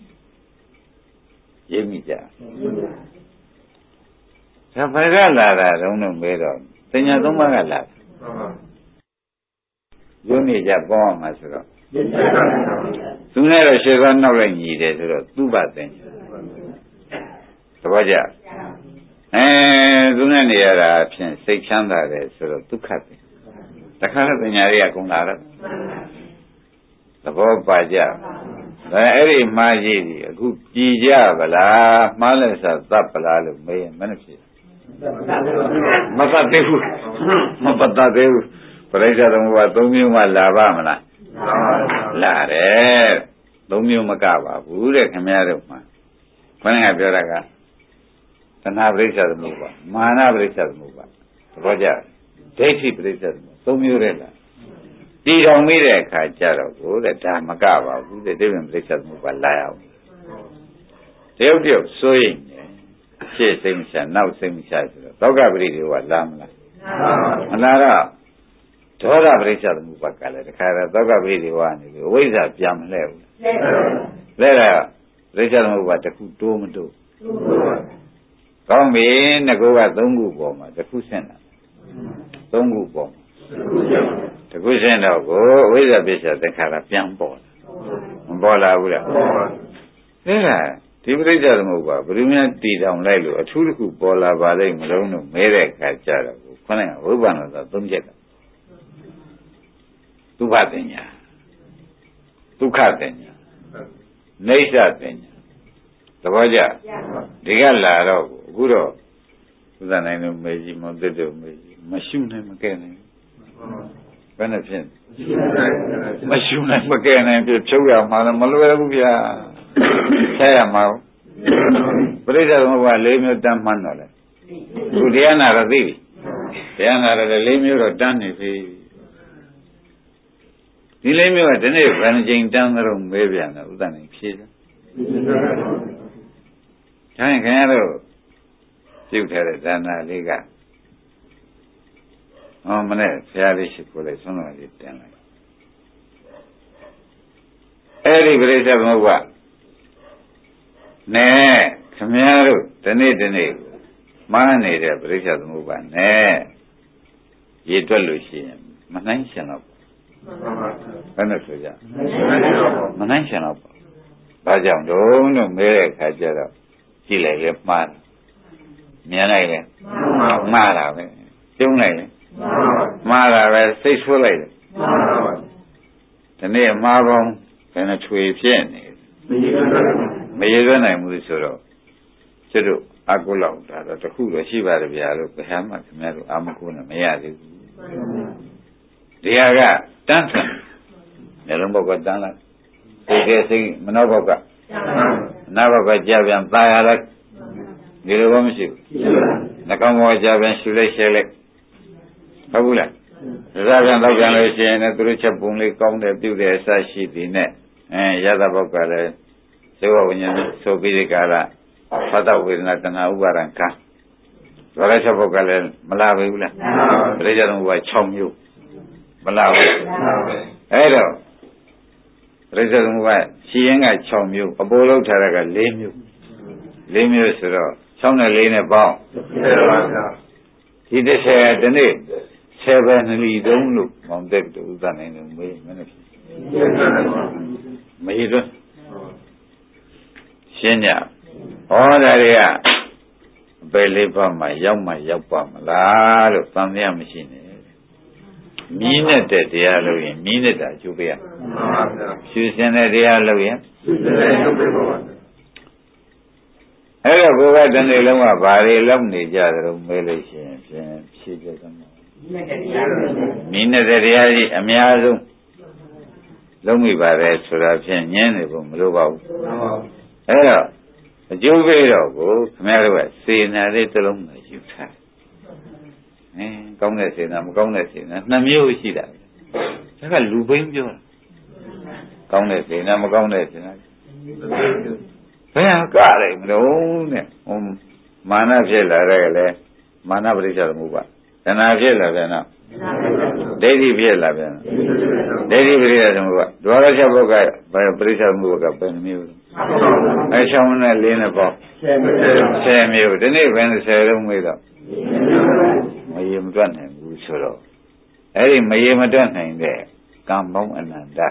ရင်းမိကြဒါဘယ်ကလာတာတုံးတော့မဲတော့တင်ညာသုံးပါးကလာရုံးနေကြပေါင်းအောင်မှာဆိုတော့သူနဲ့တော့ရှေ့ကနောက်လိုက်ညီတယ်ဆိုတော့သူ့ပါတင်သဘောကျအဲသူနဲ့နေရတာဖြင့်စိတ်ချမ်းသာတယ်ဆိုတော့ဒုက္ခတယ်တခါတော့ပညာရေးကကုန်လာတော့သဘောပါကြဒါအဲ့ဒီမှားကြီးကြီးအခုကြည်ကြဗလားမှားလဲဆိုသတ်ပလားလို့မေးရင်မနှဖြစ်မသတ်သေးဘူးမပတ်တတ်သေးဘူးပရိစ္ဆေသမုပ္ပါသုံးမျိုးမှလာပါမလားလာတယ်သုံးမျိုးမကပါဘူးတဲ့ခင်ဗျားတို့မှာခொနည်းကပြောတာကသနာပရိစ္ဆေသမုပ္ပါမာနပရိစ္ဆေသမုပ္ပါသဘောကျဒိဋ္ဌိပရိစ္ဆေသမုပ္ပါသုံးမျိုးတဲ့လားတည်တော်မိတဲ့အခါကျတော့ကိုတဲ့ဒါမကပါဘူးတဲ့ဒိဋ္ဌိပရိစ္ဆေသမုပ္ပါလာရအောင်တယောက်တယောက်စိုးရင်ရှေ့စိတ်မချနောက်စိတ်မချဆိုတော့သောကပရိတွေကလာမလားမလာတော့ဒေါသပရိစ္ဆေသမုပ္ပါကလည်းတခါတော့သောကပရိတွေကနေပြီးအဝိဇ္ဇာပြန်မလဲဘူးလဲတော့ပရိစ္ဆေသမုပ္ပါတစ်ခုတိုးမတိုးကောင်းပြီငကောကသုံးခုပေါ်မှာတစ်ခုဆင့်တာသုံးခုပေါ်မှာတစ်ခုဆင့်တော့ကိုအဝိဇ္ဇာပစ္စယသင်္ခါရပြန်ပေါ်လာမပေါ်လာဘူးလားအဲဒါဒီပရိစ္ဆေသမုပ္ပါဘယ်လိုများတည်တောင်လိုက်လို့အထူးတစ်ခုပေါ်လာပါလိမ့်မလို့လို့မဲတဲ့အခါကျတော့ကိုခொနဲ့ဝိပဿနာသာသုံးချက်ကဒုက္ခတင်ညာဒုက္ခတင်ညာနေသတင်ညာသဘောကျဒီကလာတော့အခုတော့ဥဒ္ဒနိုင်လို့မေကြီးမောတက်တို့မေကြီးမရှုနိုင်မကဲနိုင်ဘယ်နဲ့ဖြစ်မရှုနိုင်မကဲနိုင်ပြဖြုတ်ရမှာလည်းမလွယ်ဘူးဗျာဆဲရမှာပရိစ္ဆေသမုပ္ပါလေးမျိုးတန်းမှန်းတော့လေသူတရားနာတော့သိပြီတရားနာတော့လေးမျိုးတော့တန်းနေပြီဒီလေးမျိုးကဒီနေ့ဘယ်နှကြိမ်တန်းတော့မဲပြန်တယ်ဥဒ္ဒနိုင်ဖြေတယ်ဒါရင်ခင်ဗျားတို့ပြုတ်ထားတဲ့ဒါနာလေးကဟောမနဲ့ဆရာလေးရှိကိုလိုက်ဆုံးတော်လေးတင်လိုက်အဲ့ဒီပရိစ္ဆေသမုပ္ပါနဲ့ခင်ဗျားတို့ဒီနေ့ဒီနေ့မားနေတဲ့ပရိစ္ဆေသမုပ္ပါနဲ့ရေတွက်လို့ရှိရင်မနှိုင်းရှင်တော့ဘယ်နဲ့ဆိုကြမနှိုင်းရှင်တော့ဘာကြောင့်တော့လို့မဲတဲ့အခါကျတော့ကြည့်လိုက်လေမှားမြင်လိုက်လေမှားတာပဲပြုံးလိုက်လေမှားတာပဲစိတ်ဆိုးလိုက်လေဒီနေ့မှားပေါင်းဘယ်နှချွေဖြစ်နေမရေသွင်းနိုင်ဘူးဆိုတော့ကျွတ်တို့အကုလောက်ဒါတော့တခုတော့ရှိပါတယ်ဗျာလို့ဘယ်ဟာမှခင်ဗျားတို့အာမကုနဲ့မရသေးဘူးဒီဟာကတန်းတယ်နေလုံးဘောကတန်းလိုက်စိတ်ကစိတ်မနှောဘောကနာဘောကကြာပြန်ตายရလိုက်ဒီလိုဘာမရှိဘူးနှကောင်ဘောကြာပြန်ရှူလိုက်ရှဲလိုက်ဟုတ်ဘူးလားဒါပြန်တော့ပြန်လို့ရှိရင်လည်းသူတို့ချက်ပုံလေးကောင်းတယ်ပြုတယ်အစရှိသည်နဲ့အဲရသဘောကလည်းစေဝဝိညာဉ်ဆိုပြီးဒီကာလဖတ်တော်ဝေဒနာတဏှာဥပါဒံကံဒွါရချက်ဘုတ်ကလည်းမလာပဲဘူးလားပရိစ္ဆေသမုပ္ပါ၆မျိုးမလာဘူးအဲ့တော့ပရိစ္ဆေသမုပ္ပါရှိရင်က၆မျိုးအပေါ်လောက်ထားတာက၄မျိုး၄မျိုးဆိုတော့၆နဲ့၄နဲ့ပေါင်းဒီတစ်ဆယ်ဒီနေ့ဆယ်ပဲနှစ်လီတုံးလို့မောင်တက်တူဥဒ္ဒနိုင်လို့မေးမနဲ့မေးတော့ရှင်းကြဟောဒါတွေကအပေလေးပါးမှာရောက်မှရောက်ပါမလားလို့သံသယမရှိနဲ့မြင်းနဲ့တဲ့တရားလို့ရင်မြင်းနဲ့တာကျုပ်ပြရဖြူစင်တဲ့တရားလို့ရင်အဲ့တော့ဘုရားတနေ့လုံးကဘာတွေလောက်နေကြသလဲမေးလို့ရှိရင်ဖြင့်ဖြေကြတယ်မြင်းနဲ့တဲ့တရားကြီးအများဆုံးလုံးမိပါတယ်ဆိုတာဖြင့်ညင်းနေဖို့မလိုပါဘူးအဲ့တော့အကျိုးပေးတော့ကိုခင်ဗျားတို့ကစေနာလေးတစ်လုံးနဲ့ယူထားအင်းကောင်းတဲ့စေနာမကောင်းတဲ့စေနာနှစ်မျိုးရှိတာဒါကလူဘိန်းပြောတာကောင်းတဲ့စေနာမကောင်းတဲ့စေနာဘယ်ဟာကလိုက်မလို့နဲ့ဟိုမာနဖြစ်လာတဲ့ကလေးမာနပရိစ္ဆေသမုပ္ပါတဏှာဖြစ်လာပြန်တော့ဒိဋ္ဌိဖြစ်လာပြန်ဒိဋ္ဌိပရိစ္ဆေသမုပ္ပါဒွါရချက်ဘုတ်ကပရိစ္ဆေသမုပ္ပါကဘယ်နှမျိုးအဲ၆နဲ့၄နဲ့ပေါ့ဆယ်မျိုးဒီနေ့ဘယ်ဆယ်လုံးမေးတော့မရေမတွက်နိုင်ဘူးဆိုတော့အဲ့ဒီမရေမတွက်နိုင်တဲ့ကံပေါင်းအနန္တ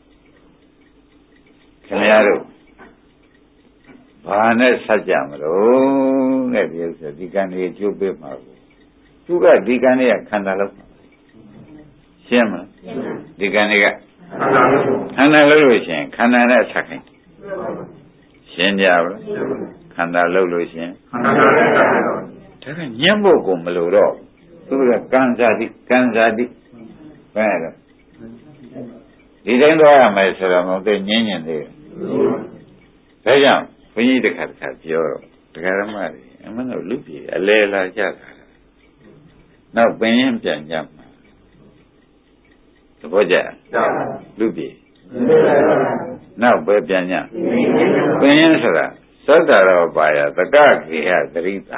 ခင်ဗျားတို့ဘာနဲ့ဆက်ကြမလို့တဲ့ဒီဥစ္စာဒီကံတွေကျိုးပေးမှာကိုသူကဒီကံတွေကခန္ဓာလုံးရှင်းမလားဒီကံတွေကခန္ဓာလုံးလို့ရှိရင်ခန္ဓာနဲ့ဆက်ခိုင်းရှင်းကြပါလားခန္ဓာလုံးလို့ရှိရင်ဒါကညံ့ဖို့ကိုမလို့တော့သူကကံဇာတိကံဇာတိဘယ်တော့ဒီတိုင်းတော့ရမယ်ဆိုတော့မဟုတ်သေးညင်းညင်သေးတယ်ဒါကြောင့်ဘုန်းကြီးတစ်ခါတစ်ခါပြောတော့တရားဓမ္မတွေအမှန်တော့လူပြေအလဲလာကြတာနောက်ပင်ရင်ပြန်ကြမှာသဘောကျလူပြေနောက်ပဲပြန်ညပင်ရင်ဆိုတာသတ္တရောပါယသကခေဟသရိတာ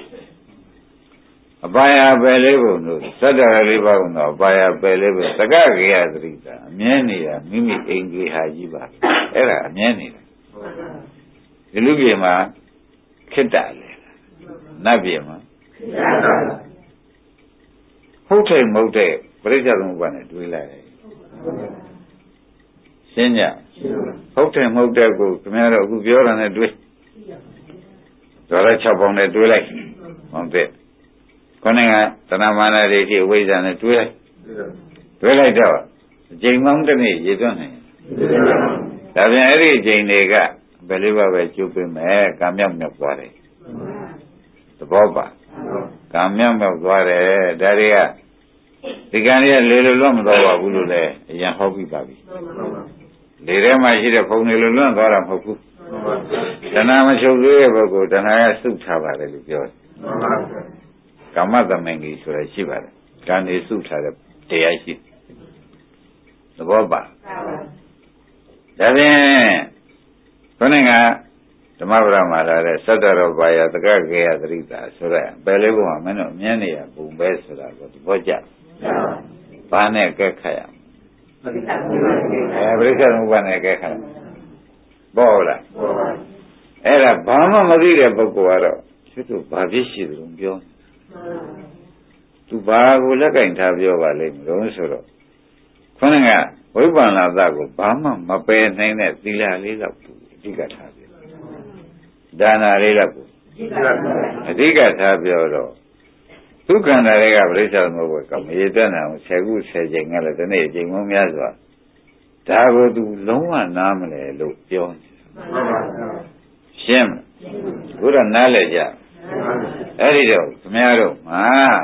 အပါယပဲလေးဘုံတို့သတ္တရလေးပါးကတော့အပါယပဲလေးဘုံသကခေဟသရိတာအမြဲနေတာမိမိအိမ်ကြီးဟာကြီးပါအဲ့ဒါအမြဲနေတာဒီလူပြေမှာခိတ္တလေနတ်ပြေမှာဟုတ်တယ်မဟုတ်တဲ့ပရိစ္ဆေသမုပ္ပါနဲ့တွေးလိုက်ရှင်းကြဟုတ်တယ်မဟုတ်တဲ့ကိုခင်ဗျားတို့အခုပြောတာနဲ့တွေးဒေါ်လာ၆ပေါင်နဲ့တွေးလိုက်ဟုတ်တဲ့ခေါင်းကသဏ္ဍမာနတွေရှိအဝိဇ္ဇာနဲ့တွေးလိုက်တွေးလိုက်တော့အချိန်မှန်းတစ်နေ့ရည်သွန်းနိုင်ဒါပြန်အဲ့ဒီအချိန်တွေကဘယ်လေးပါးပဲကျုပ်ပေးမယ်ကံမြောက်မြောက်သွားတယ်သဘောပါကံမြောက်မြောက်သွားတယ်ဒါတွေကဒီကံတွေကလေလိုလွတ်မသွားပါဘူးလို့လည်းအရင်ဟောပြီးပါပြီလေထဲမှာရှိတဲ့ဖုံတွေလိုလွတ်သွားတာမဟုတ်ဘူးတဏှာမချုပ်သေးတဲ့ပုဂ္ဂိုလ်တဏှာကစုထားပါတယ်လို့ပြောတယ်ကာမသမင်ကြီးဆိုတာရှိပါတယ်ကံတွေစုထားတဲ့တရားရှိသဘောပါဒါဖြင့်ခொနကဓမ္မပဒမှာလာတဲ့သတ္တရောပါယသကကေယသရိတာဆိုတဲ့ဘယ်လေးဘုံမှာမင်းတို့မြင်နေရဘုံပဲဆိုတာကိုသဘောကျဘာနဲ့ကဲခတ်ရအဲပရိစ္ဆေသမုပ္ပါနဲ့ကဲခတ်ဘောလားအဲ့ဒါဘာမှမသိတဲ့ပုဂ္ဂိုလ်ကတော့သူတို့ဘာဖြစ်ရှိတယ်လို့ပြောသူဘာကိုလက်ကင်ထားပြောပါလိမ့်မလို့ဆိုတော့ခொနကဝိပ္ပန္နသကိုဘာမှမပယ်နိုင်တဲ့သီလလေးတော့သူအဓိကထားပြောဒါနာလေးတော့ကိုအဓိကထားပြောတော့ဒုက္ခန္တာတွေကပြိဿသမုပ္ပါကမရေတတ်နိုင်အောင်ဆယ်ခုဆယ်ချိန်ကလည်းဒီနေ့အချိန်မများစွာဒါကိုသူလုံးဝနားမလဲလို့ပြောရှင်းမဘုရားနားလဲကြအဲ့ဒီတော့ခမည်းတော်မှာ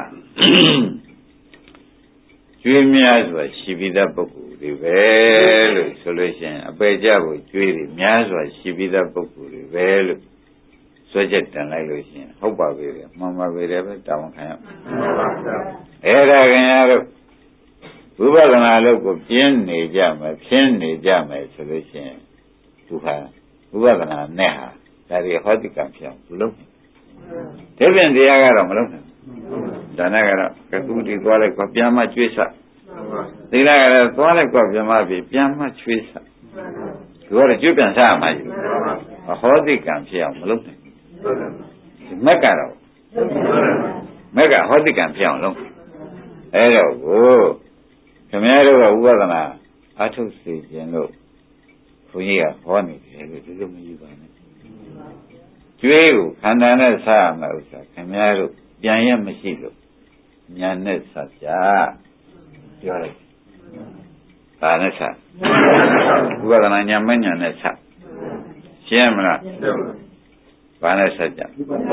ကျွေးများစွာရှိပြီးသားပုဂ္ဂိုလ်တွေပဲလို့ဆိုလို့ရှိရင်အပေကြဖို့ကျွေးတွေများစွာရှိပြီးသားပုဂ္ဂိုလ်တွေပဲလို့ဆွဲချက်တန်လိုက်လို့ရှိရင်ဟုတ်ပါပြီလေမှန်ပါပြီလေပဲတောင်းခံရအဲ့ဒါခင်ဗျားတို့ဝိပဿနာလို့ကိုပြင်းနေကြမယ်ဖြင်းနေကြမယ်ဆိုလို့ရှိရင်သူဟာဥပဒနာနဲ့ဟာဒါတွေဟောတိကံဖြစ်အောင်မလုပ်ဘူးဒီပြင်တရားကတော့မလုပ်နိုင်ဘူးဒါနဲ့ကတော့ကသူတီသွားလိုက်ကွာပြန်မှကျွေးဆက်သီလကတော့သွားလိုက်ကွာပြန်မှပြီပြန်မှကျွေးဆက်သူကတော့ကျွေးပြန်စားမှရှိဟောတိကံဖြစ်အောင်မလုပ်နိုင်ဘူးမက်ကတော့မက်ကဟောတိကံဖြစ်အောင်လုပ်အဲ့တော့ကိုခင်ဗျားတို့ကဥပဒနာအထုတ်စေခြင်းလို့ဘုန်းကြီးကဟောနေတယ်လို့ဒီလိုမယူပါနဲ့ကျွေးကိုခန္ဓာနဲ့စားရမယ်ဥစ္စာခင်ဗျားတို့ပြန်ရမရှိလို့ညာနဲ့ဆက်ကြပြောလိုက်ဒါနဲ့ဆက်ဥပဒနာညာမညာနဲ့ဆက်ရှင်းမလားဘာနဲ့ဆက်ကြ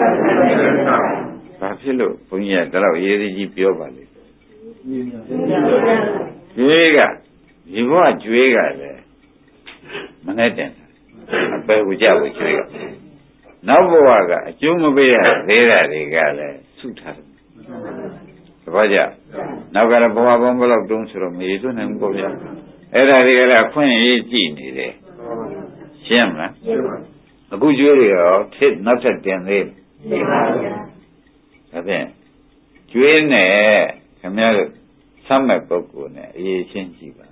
ဘာဖြစ်လို့ဘုန်းကြီးကဒါတော့ရေးကြီးပြောပါလိမ့်ကျွေးကဒီဘဝကျွေးကလည်းမနဲ့တင်အပယ်ကိုကြောက်ကိုကျွေးကနောက်ဘဝကအကျိုးမပေးရသေးတာတွေကလည်းဆုထားတယ်သဘောကျနောက်ကတော့ဘဝပေါင်းဘယ်လောက်တုံးဆိုတော့မရသွနိုင်ဘူးပေါ့ဗျာအဲ့ဒါတွေကလည်းအခွင့်အရေးကြည့်နေတယ်ရှင်းမလားအခုကျွေးတွေရောထစ်နောက်ထပ်တင်သေးတယ်ပါဗျာဒါဖြင့်ကျွေးနဲ့ခင်ဗျားတို့ဆမ်းမဲ့ပုဂ္ဂိုလ်နဲ့အရေးချင်းကြည့်ပါ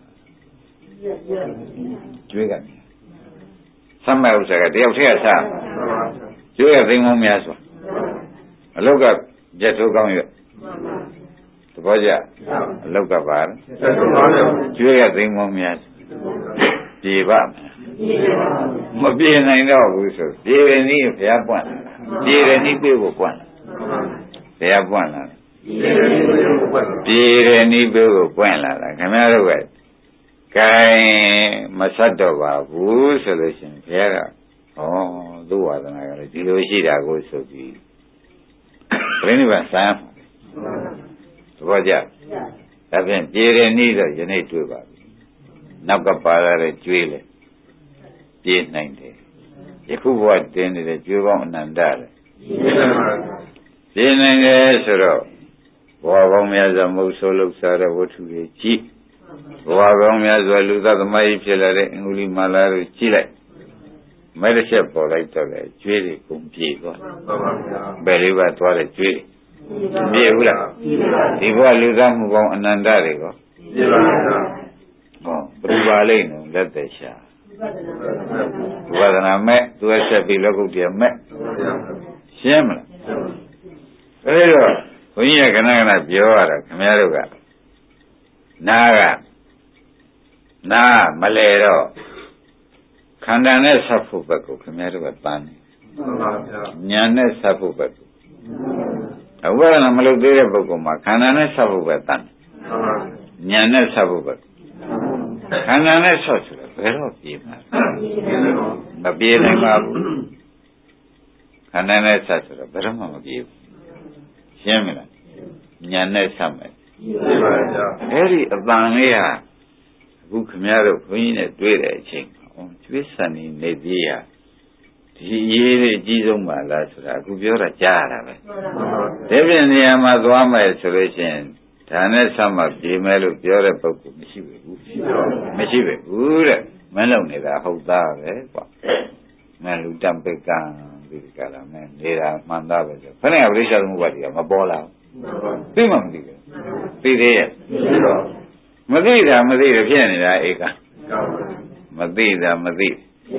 ကျွေးကဆမ်းမဲ့ဥစ္စာကတယောက်တည်းကစားကျွေးရသိမ်းမောင်းများစွာအလုတ်ကကြက်ထိုးကောင်းရွက်သဘောကျအလုတ်ကပါကျွေးရသိမ်းမောင်းများပြေပါမပြေနိုင်တော့ဘူးဆိုပြေရနည်းဘုရားပွင့်လာပြေရနည်းပြေဖို့ပွင့်လာဘုရားပွင့်လာပြေရနည်းပြေဖို့ပွင့်လာတာခင်ဗျားတို့ကကဲမဆက်တော့ပါဘူးဆိုလို့ရှိရင်ဘုရားကဩသူ့ဝါဒနာကလည်းဒီလိုရှိတာကိုဆိုပြီးပြိဋိဘံစမ်းသဘောကျဒါဖြင့်ပြေရနည်းတော့ယနေ့တွေ့ပါပြီနောက်ကပါလာတဲ့ကျွေးလေပြေးနိုင်တယ်ယခုဘဝတင်းနေတဲ့ကျွေးပေါင်းအနန္တလေပြေးနိုင်တယ်ဆိုတော့ဘဝပေါင်းများစွာမဟုတ်ဆိုလို့ဆိုတဲ့ဝတ္ထုတွေကြည့်ဘဝပေါင်းများစွာလူသားသမိုင်းဖြစ်လာတဲ့အင်္ဂုလိမာလာတို့ကြည့်လိုက်မဲတစ်ချက်ပေါ်လိုက်တော့လေကျွေးတွေကုန်ပြေသွားဘယ်လေးပါသွားတဲ့ကျွေးပြေဘူးလားဒီဘဝလူသားမှုပေါင်းအနန္တတွေကောပြေပါဘူးဟောဘယ်ပါလိမ့်နော်လက်သက်ရှာဝါဒနာမဲ့သူအဆက်ပြီးလောကုတ္တရာမဲ့ရှင်းမလားအဲဒါဘုန်းကြီးကခဏခဏပြောရတာခင်ဗျားတို့ကနာကနာမလဲတော့ခန္ဓာနဲ့ဆက်ဖို့ဘက်ကိုခင်ဗျားတို့ကတန်းနေညာနဲ့ဆက်ဖို့ဘက်ကိုအဝိရဏမလုပ်သေးတဲ့ပုဂ္ဂိုလ်မှာခန္ဓာနဲ့ဆက်ဖို့ဘက်တန်းညာနဲ့ဆက်ဖို့ဘက်ခန္ဓာနဲ့ဆက်ဆိုတော့ဘယ်တော့ပြေးမှာမပြေးနိုင်ပါဘူးခန္ဓာနဲ့ဆက်ဆိုတော့ဘယ်တော့မှမပြေးဘူးရှင်းမလားညာနဲ့ဆက်မယ်အဲ့ဒီအပန်လေးဟာအခုခင်ဗျားတို့ဘုန်းကြီးနဲ့တွေ့တဲ့အချိန်မှာကျွေးဆန်နေနေသေးရဒီရေးလေးအကြီးဆုံးပါလားဆိုတာအခုပြောတာကြားရတာပဲဒီပြင်နေရာမှာသွားမယ်ဆိုလို့ရှိရင်ဒါနဲ့ဆက်မှပြေးမယ်လို့ပြောတဲ့ပုဂ္ဂိုလ်မရှိဘူးမရှိဘူးတဲ့မလုံနေတာဟုတ်သားပဲကွာမလူတံပိကံဒီကလာမဲနေတာမှန်သားပဲဆိုခဏကပြိဿသမုပ္ပါဒ်ကမပေါ်လာဘူးသိမှမသိဘူးသိသေးရဲ့မသိတာမသိတယ်ဖြစ်နေတာဧကမသိတာမသိ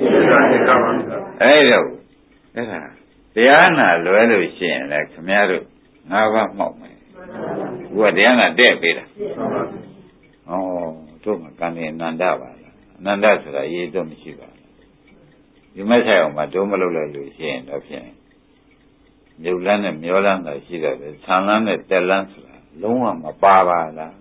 အဲ့တော့အဲ့ဒါတရားနာလွယ်လို့ရှိရင်လည်းခမည်းတော်ငါးပါးမှောက်မယ်ဘုရားတရားနာတဲ့ပေးတာဩတို့ကကံနေအနန္တပါလားအနန္တဆိုတာရေးတော့မရှိပါဘူးဒီမဲ့ဆိုင်အောင်မှာတို့မလုပ်လိုက်လို့ရှိရင်တော့ဖြင့်မြုပ်လန်းနဲ့မျောလန်းတာရှိတယ်ပဲဆံလန်းနဲ့တက်လန်းဆိုတာလုံးဝမပါပါလား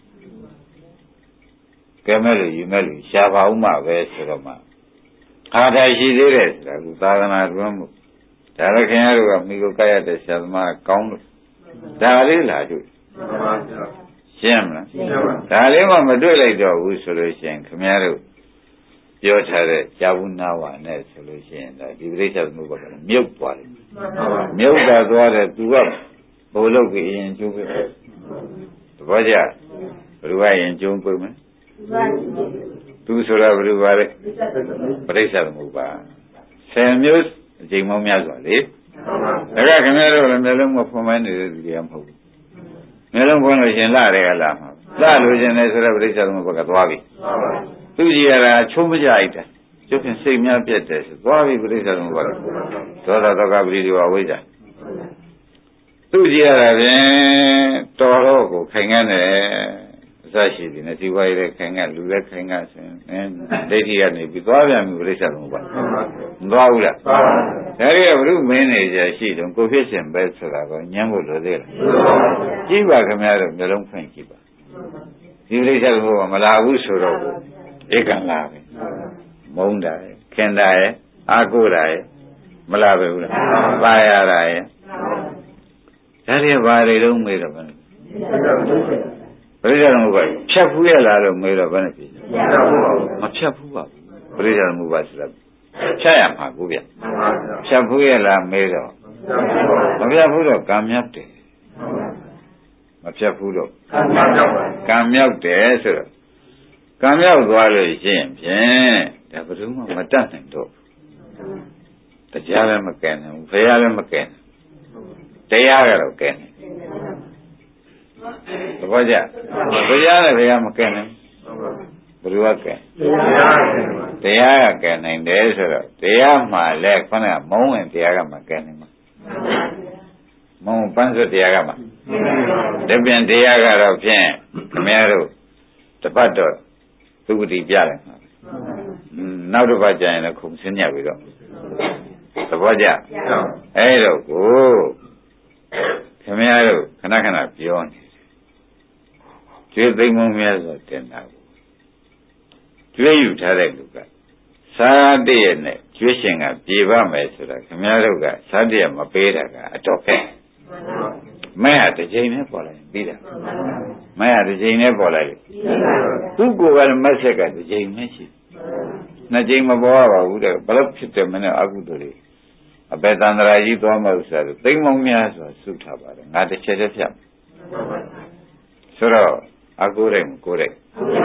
ကဲမဲ့လို့ယူမဲ့လို့ရှားပါဦးမှာပဲဆိုတော့မှအားထားရှိသေးတယ်ဆိုတာကသာသနာ့တွင်းမှုဒါလည်းခင်ဗျားတို့ကမိကိုကြရတဲ့ဆရာသမားကောင်းလို့ဒါလေးလာတွေ့ရှင်းမလားဒါလေးမှမတွေ့လိုက်တော့ဘူးဆိုလို့ရှိရင်ခင်ဗျားတို့ပြောထားတဲ့ဇာဝနာဝနဲ့ဆိုလို့ရှိရင်ဒါဒီပရိစ္ဆေသမုပ္ပါဒ်ကမြုပ်သွားတယ်မြုပ်တာသွားတယ်သူကဘိုလ်လုတ်ကြီးရင်ကျိုးပြတယ်တပည့်ကြဘယ်လိုကရင်ကျုံပြမယ်သူဆိုတာဘယ်လိုပါလဲပရိစ္ဆေသမုပ္ပါဒ်ဆယ်မျိုးအချိန်မောင်းများစွာလေဒါကခင်ဗျားတို့လည်းမျိုးလုံးမဖွင့်မနေတဲ့လူတွေကမဟုတ်ဘူးမျိုးလုံးဖွင့်လို့ရှင်လာတယ်ကလားမှာလာလို့ရှင်တယ်ဆိုတော့ပြိဿသမုပ္ပါကသွားပြီသူကြီးရတာချုံးမကြိုက်တယ်ကျုပ်ဖြင့်စိတ်များပြတ်တယ်ဆိုသွားပြီပြိဿသမုပ္ပါကသောတာသောကပရိဒီဝဝိဇ္ဇာသူကြီးရတာဖြင့်တော်တော့ကိုခိုင်ခံတယ်အစရှိသည်နဲ့ဒီဝါရတဲ့ခိုင်ခံလူလည်းခိုင်ခံဆိုရင်ဒိဋ္ဌိကနေပြီးသွားပြန်ပြီပြိဿသမုပ္ပါမသွားဘူးလားဒါရီကဘုရုမင်းနေကြရှိတော့ကိုဖြစ်ရှင်ပဲဆိုတာကညမ်းဖို့လိုသေးလားကြည့်ပါခင်ဗျားတို့မျိုးလုံးဖွင့်ကြည့်ပါဒီပြိဿသမုပ္ပါမလာဘူးဆိုတော့ဧကံလာပဲမုန်းတာရဲ့ခင်တာရဲ့အာကိုတာရဲ့မလာပဲဘူးလားပါရတာရဲ့ဒါတွေဘာတွေတော့မေးတော့ဘယ်ပရိစ္ဆေသမုပ္ပါဖြတ်ဖူးရလားလို့မေးတော့ဘယ်နဲ့ဖြစ်မဖြတ်ဖူးပါဘူးပရိစ္ဆေသမုပ္ပါဆိုတာဖြတ်ရမှာကိုဗျဖြတ်ဖူးရလားမေးတော့မဖြတ်ဖူးတော့ကံမြောက်တယ်မဖြတ်ဖူးတော့ကံမြောက်တယ်ဆိုတော့ကံမြောက်သွားလို့ရှိရင်ဖြင့်ဒါဘယ်သူမှမတတ်နိုင်တော့တရားလည်းမကဲနိုင်ဘူးဘုရားလည်းမကဲနိုင်တရားကတော့ကဲနိုင်သဘောကျဘုရားလည်းဘုရားမကဲနိုင်ဘယ်သူကကဲတရားကကဲနိုင်တယ်ဆိုတော့တရားမှလည်းခொနကမုံဝင်တရားကမကဲနိုင်ဘူးမုံပန်းစွတ်တရားကမှတပြန်တရားကတော့ဖြင့်ခင်ဗျားတို့တပတ်တော့သုဂတိပြတယ်မှာနောက်တစ်ပတ်ကျရင်လည်းခုံဆင်းညပြီတော့သဘောကျအဲ့တော့ကိုခင်ဗျားတို့ခဏခဏပြောနေကျွေးသိမ့်မုံများဆိုတင်တာကိုကျွေးယူထားတဲ့လူကသာတည့်ရဲ့နဲ့ကျွေးရှင်ကပြေပါမယ်ဆိုတာခင်ဗျားတို့ကသာတည့်မပေးတာကအတော့ခက်မဲဟာတစ်ချိန်နဲ့ပေါ်လိုက်ပြီးတာမဲဟာတစ်ချိန်နဲ့ပေါ်လိုက်သူ့ကိုယ်ကလည်းမက်ဆက်ကတစ်ချိန်နဲ့ရှိနှစ်ချိန်မပေါ်ပါဘူးတဲ့ဘလို့ဖြစ်တယ်မနဲ့အကုသိုလ်တွေအပေတန္တရာကြီးသွားမှဥစ္စာတွေသိမ့်မောင်းများဆိုစုထားပါတယ်ငါတစ်ချက်တည်းဖြတ်ဆိုတော့အကုရိတ်မကိုရိတ်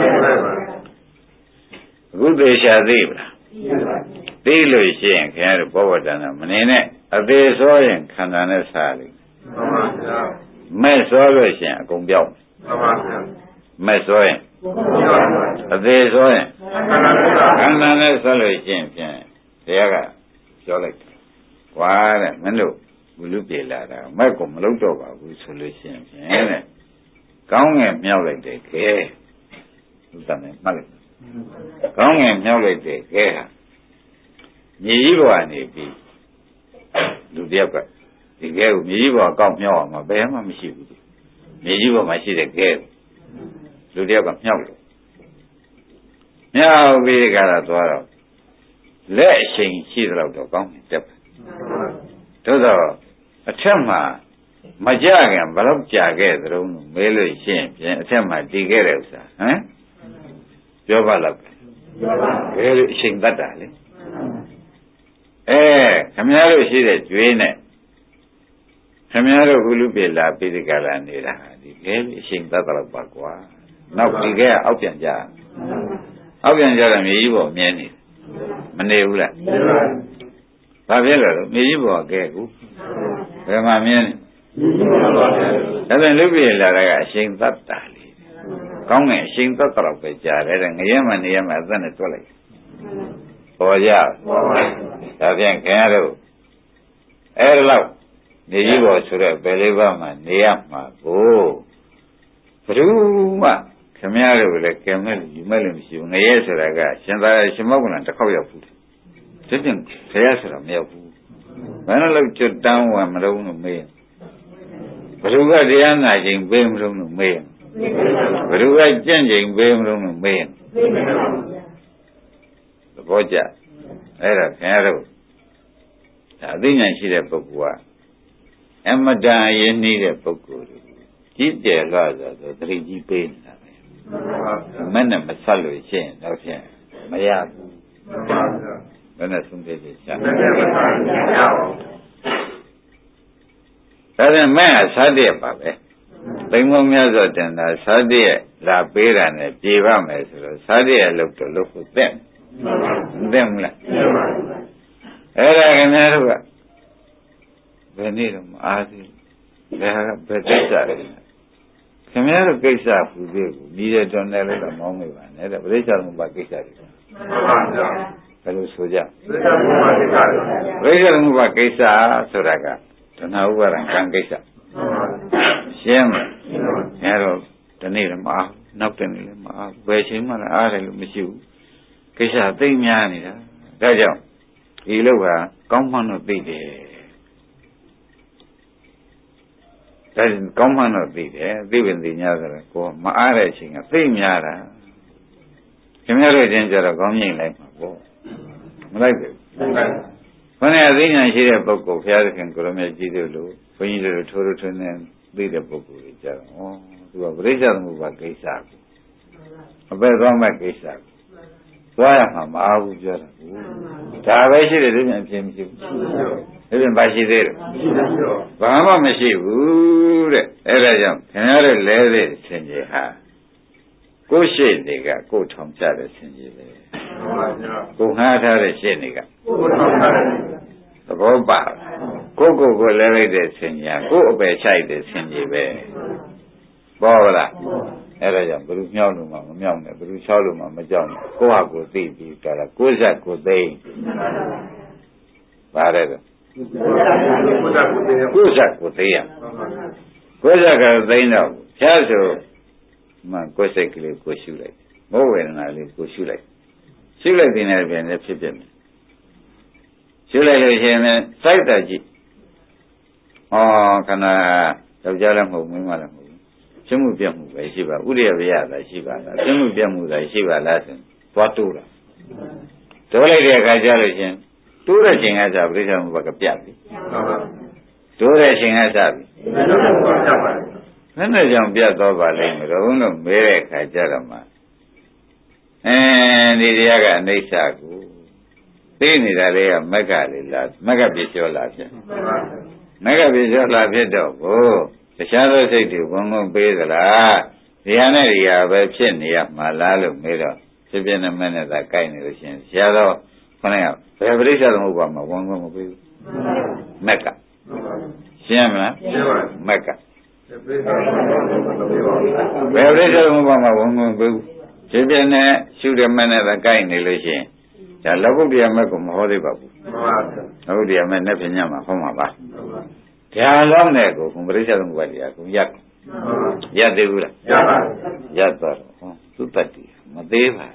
အခုသေချာသိပါလားသိလို့ရှိရင်ခင်ဗျားတို့ဘောဝတ္တနာမနေနဲ့အသေးစောရင်ခန္ဓာနဲ့စားလိမ့်မဲ့စောလို့ရှိရင်အကုန်ပြောင်းမဲ့စောရင်အသေးစောရင်ခန္ဓာနဲ့စားလို့ရှိရင်ဖြင့်တရားကပြောလိုက်ကွာတဲ့မင်းတို့ဘုလူပြေလာတာမဲ့ကိုမလုပ်တော့ပါဘူးဆိုလို့ရှိရင်ဖြင့်တဲ့ကောင်းငယ်မြောက်လိုက်တယ်ခဲဥဒ္ဒမေမှတ်လိုက်ကောင်းငယ်မြောက်လိုက်တယ်ခဲဟာမြေကြီးဘဝနေပြီးလူတယောက်ကဒီခဲကိုမြေကြီးဘဝကောက်မြောက်အောင်မဘယ်မှမရှိဘူးမြေကြီးဘဝမှာရှိတဲ့ခဲလူတယောက်ကမြောက်တယ်မြောက်ပြီးကြတာသွားတော့လက်အချိန်ရှိသလောက်တော့ကောင်းတယ်တက်ပါသို့တော့အထက်မှာမကြခင်ဘယ်တော့ကြာခဲ့သလုံးလို့မေးလို့ရှိရင်ဖြင့်အထက်မှာတည်ခဲ့တဲ့ဥစ္စာဟမ်ပြောပါလောက်ပြောပါဘယ်လိုအချိန်တတ်တာလဲအဲခမည်းတော်ရှိတဲ့ကျွေးနဲ့ခမည်းတော်ဘုလူပြေလာပိဋကလာနေတာဒီဘယ်လိုအချိန်တတ်တော့ပါကွာနောက်ဒီကအောက်ပြန်ကြအောက်ပြန်ကြတော့မြေကြီးပေါ်မြဲနေမနေဘူးလားဘာဖြစ်လဲလို့မြေကြီးပေါ်ကဲကူဘယ်မှာမြဲနေဒါပြန်လူပြေလာတာကအချိန်တတ်တာလေကောင်းတဲ့အချိန်တတ်တော့ပဲကြားတယ်ငရဲမှနေရမှအသက်နဲ့တွက်လိုက်ပေါ်ကြဒါပြန်ခင်ရတော့အဲ့ဒါလောက်နေကြီးပေါ်ဆိုတော့ဘယ်လေးပါးမှနေရမှာကိုဘယ်သူမှခင်ဗျားတို့လည်းကဲမဲ့ယူမဲ့လို့မရှိဘူးငရဲဆိုတာကရှင်သာရှင်မောကလန်တစ်ခေါက်ရောက်ဘူးဒီပြင်ခရဆိုတာမရောက်ဘူးဘယ်နဲ့လို့ကျွတ်တန်းဝမလုံးလို့မေးဘယ်သူကတရားနာခြင်းပေးမလို့လို့မေးဘယ်သူကကြင့်ခြင်းပေးမလို့လို့မေးသဘောကျအဲ့ဒါခင်ဗျားတို့ဒါအသိဉာဏ်ရှိတဲ့ပုဂ္ဂိုလ်ကအမတန်ရင်းနှီးတဲ့ပုဂ္ဂိုလ်ကြီးကျယ်လာဆိုတော့သတိကြီးပေးနေတာပဲမနဲ့မဆက်လို့ရှိရင်တော့ဖြင့်မရဘူးဘယ်နဲ့ဆုံးဖြတ်ချက်ချဒါပြန်မဲ့ဟာစားတဲ့ပါပဲသိမ့်မများဆိုတင်တာစားတဲ့လာပေးတာနဲ့ပြေပါမယ်ဆိုတော့စားတဲ့လို့တော့လို့ဖို့တဲ့မသိဘူးလားအဲ့ဒါခင်ဗျားတို့ကဘယ်နည်းတော့မအားသေးဘူးဒါကဘယ်ကိစ္စလဲခင်ဗျားတို့ကိစ္စပူသေးဘူးညီတဲ့တော်နဲ့လည်းတော့မောင်းမိပါနဲ့တဲ့ပရိစ္ဆေသမုပ္ပါကိစ္စတွေမှန်ပါဗျာဘယ်လိုဆိုကြပရိစ္ဆေသမုပ္ပါကိစ္စဆိုတာကဒနာဥပါဒံကံကိစ္စရှင်းမလားအဲတော့ဒီနေ့လည်းမအားနောက်တနေ့လည်းမအားဘယ်ချိန်မှလည်းအားတယ်လို့မရှိဘူးကိစ္စသိမ့်များနေတာဒါကြောင့်ဒီလိုကကောင်းမှန်းတော့သိတယ်ဒါကောင်းမှန်းတော့သိတယ်သိပင်သိညာဆိုတော့ကိုမအားတဲ့အချိန်ကသိမ့်များတာခင်ဗျားတို့ချင်းကြတော့ကောင်းမြင်လိုက်မှာပေါ့မလိုက်ဘူးခொနည်းအသိဉာဏ်ရှိတဲ့ပုဂ္ဂိုလ်ဘုရားသခင်ကိုရမေကြီးတို့လိုဘုန်းကြီးတို့ထိုးထိုးထွန်းနေသိတဲ့ပုဂ္ဂိုလ်တွေကြတော့ဩသူကပရိစ္ဆေသမုပ္ပါကိစ္စကိုအပယ်သွားမဲ့ကိစ္စကိုသွားရမှာမအားဘူးပြောတာဒါပဲရှိတယ်ဒီပြန်ဖြစ်မရှိဘူးဒီပြန်ပါရှိသေးတယ်ဘာမှမရှိဘူးတဲ့အဲ့ဒါကြောင့်ခင်ဗျားတို့လဲတဲ့ဆင်ခြေဟာကိုယ်ရှိတွေကကိုယ်ထောင်ချတဲ့ဆင်ခြေပဲကိုယ်ငှားထားတဲ့ရှင်းတွေကကိုယ်ထောင်ချတဲ့သဘောပါကိုယ်ကိုယ်ကိုလဲလိုက်တဲ့ဆင်ခြေကိုယ်အပယ်ချိုက်တဲ့ဆင်ခြေပဲပေါ်လားအဲ့ဒါကြောင့်ဘယ်သူမြောက်လို့မှမမြောက်နဲ့ဘယ်သူချောက်လို့မှမကြောက်နဲ့ကိုယ့်ဟာကိုယ်သိပြီးကြတာကိုယ်ဆက်ကိုယ်သိပါတယ်တော့ကိုယ်ဆက်ကိုယ်သိရကိုယ်ဆက်ကသိတော့ဖျားဆိုမှကိုယ်စိတ်ကလေးကိုရှုလိုက်မောဝေဒနာလေးကိုရှုလိုက်ရှုလိုက်တဲ့နေရာပြန်လည်းဖြစ်ဖြစ်မယ်ရှုလိုက်လို့ရှိရင်စိုက်တာကြည့်ဩခဏယောက်ျားလည်းမဟုတ်မိန်းမလည်းမဟုတ်ပြမှုပြမှုပဲရှိပါဥရိယဝိယသာရှိပါလားပြမှုပြမှုသာရှိပါလားဆိုသွားတိုးတာတိုးလိုက်တဲ့အခါကျလို့ချင်းတိုးတဲ့ချိန်ကစားပြိဿမှုဘကပြတ်ပြီတိုးတဲ့ချိန်ကစားပြီဘယ်နဲ့ကြောင့်ပြတ်သွားပါလိမ့်မလို့လို့မဲတဲ့အခါကျတော့မှအဲဒီတရားကအနိစ္စကိုသိနေတာလေးကမက္ခလေးလားမက္ခပြည့်ကျော်လာဖြစ်မက္ခပြည့်ကျော်လာဖြစ်တော့ကိုတခြားသောစိတ်တွေဝင်ဝင်ပေးသလားဒီဟာနဲ့ဒီဟာပဲဖြစ်နေရမှာလားလို့မေးတော့ဖြစ်ပြနေမဲ့နဲ့သာကြိုက်နေလို့ရှိရင်ဆရာတော်ခொနည်းကဘယ်ပရိစ္ဆေသမုပ္ပါမှာဝင်ဝင်မပေးဘူးမက်ကရှင်းမလားမက်ကဘယ်ပရိစ္ဆေသမုပ္ပါမှာဝင်ဝင်ပေးဘူးဖြစ်ပြနေရှုတဲ့မဲ့နဲ့သာကြိုက်နေလို့ရှိရင်ဒါလောကုတ္တရာမက်ကမဟောသေးပါဘူးလောကုတ္တရာမက်နဲ့ပြညမှာဟောမှာပါဒါလောက်နဲ့ကိုဘုံပရိစ္ဆေသမုပ္ပါတရားကိုရက်ရက်သေးဘူးလားရပါဘူးရက်တော့ဟောသူတတ်တယ်မသေးပါ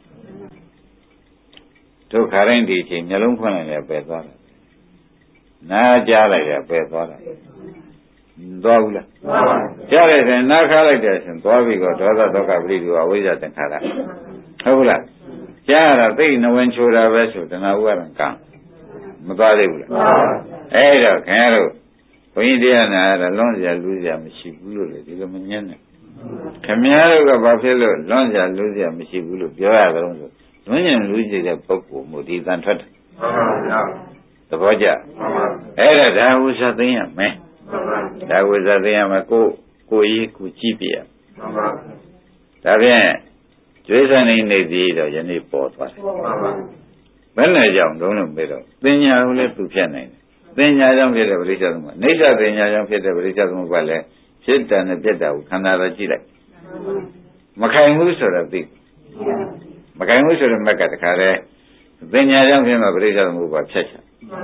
ဒုက္ခရင်းဒီချိန်မျက်လုံးဖွင့်လိုက်လည်းပယ်သွားတယ်နားကြားလိုက်လည်းပယ်သွားတယ်သွားဘူးလားသွားပါဘူးကြားလိုက်ရင်နားခါလိုက်တယ်ဆိုသွားပြီတော့ဒေါသဒုက္ခပရိဒီဝဝိဇ္ဇာသင်္ခါရဟုတ်ဘူးလားကြားရတာသိနဝင်ချိုတာပဲဆိုတဏှာဥပါဒံကံမသွားသေးဘူးလားသွားပါဘူးအဲ့တော့ခင်ဗျားတို့ဘုန်းကြီးတရားနာရလွန်စရာလူစရာမရှိဘူးလို့လေဒီလိုမငင်းနဲ့ခင်ဗျားတို့ကဘာဖြစ်လို့လွန်စရာလူစရာမရှိဘူးလို့ပြောရကြတော့ဆိုလွန်ရင်လူစီတဲ့ပုဂ္ဂိုလ်မျိုးဒီတန်ထွက်တယ်မှန်ပါဗျာသဘောကျမှန်ပါအဲ့ဒါဒါဝိဇ္ဇာသိရမယ်မှန်ပါဒါဝိဇ္ဇာသိရမယ်ကိုကိုကြီးကိုကြည့်ပြရမှန်ပါဒါဖြင့်ကျွေးစံနေနေသေးတော့ယနေ့ပေါ်သွားတယ်မှန်ပါဘယ်နဲ့ကြောင့်လုံးလုံးပြီးတော့ပညာကိုလည်းသူဖြတ်နိုင်တယ်ပညာကြောင့်ဖြစ်တဲ့ပရိစ္ဆေသမုပ္ပါအိဋ္ဌပညာကြောင့်ဖြစ်တဲ့ပရိစ္ဆေသမုပ္ပါလည်းဖြစ်တယ်နဲ့ပြတ်တာကိုခန္ဓာတော့ကြည့်လိုက်မခိုင်ဘူးဆိုတော့သိမခိုင်ဘူးဆိုတော့မက်ကတခါတည်းပညာကြောင့်ဖြစ်မှာပရိစ္ဆေသမုပ္ပါဖြတ်ချ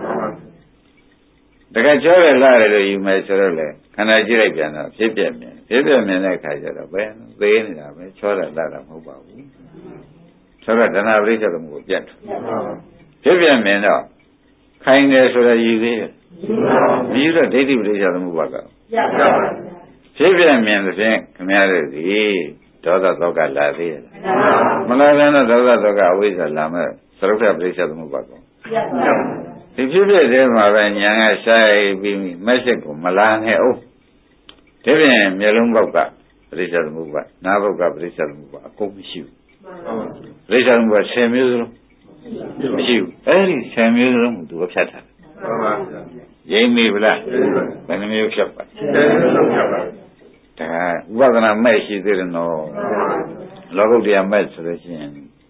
တခါကျော်ရလာတယ်လို့ယူမယ်ဆိုတော့လေခန္ဓာကြည့်လိုက်ပြန်တော့ဖြစ်ပြမြင်ဖြစ်ပြမြင်တဲ့အခါကျတော့ပဲသေးနေတာပဲချောတာလာတာမဟုတ်ပါဘူးဆိုတော့ဒနာပရိစ္ဆေသမုပ္ပါပြတ်ဖြစ်ပြမြင်တော့ခိုင်တယ်ဆိုတော့ယူသေးတယ်မယူတော့ဒိဋ္ဌိပရိစ္ဆေသမုပ္ပါကဖြစ်ပြမြင်တဲ့ဖြင့်ခင်ဗျားတို့ဒီဒေါသသောကလာသေးတယ်မလာပြန်တော့ဒေါသသောကအဝိဇ္ဇာလာမဲ့သရုပ်ထပရိစ္ဆေသမုပ္ပါကောဒီဖြစ်ဖြစ်သေးမှာပဲညာကဆိုင်ပြီးမက်စစ်ကိုမလာနဲ့အောင်ဒီပြင်မျိုးလုံးဘောက်ကပရိစ္ဆေသမုပ္ပါနားဘောက်ကပရိစ္ဆေသမုပ္ပါအကုန်မရှိဘူးပရိစ္ဆေသမုပ္ပါဆယ်မျိုးစလုံးမရှိဘူးအဲ့ဒီဆယ်မျိုးစလုံးကိုသူကဖြတ်ထားတယ်မှန်ပါဗျာရိမ့်မိဗလားဘယ်နှမျိုးဖြတ်ပါဆယ်မျိုးဖြတ်ပါဒါဥပဒနာမဲ့ရှိသေးတယ်နော်လောကုတ္တရာမဲ့ဆိုလို့ရှိရင်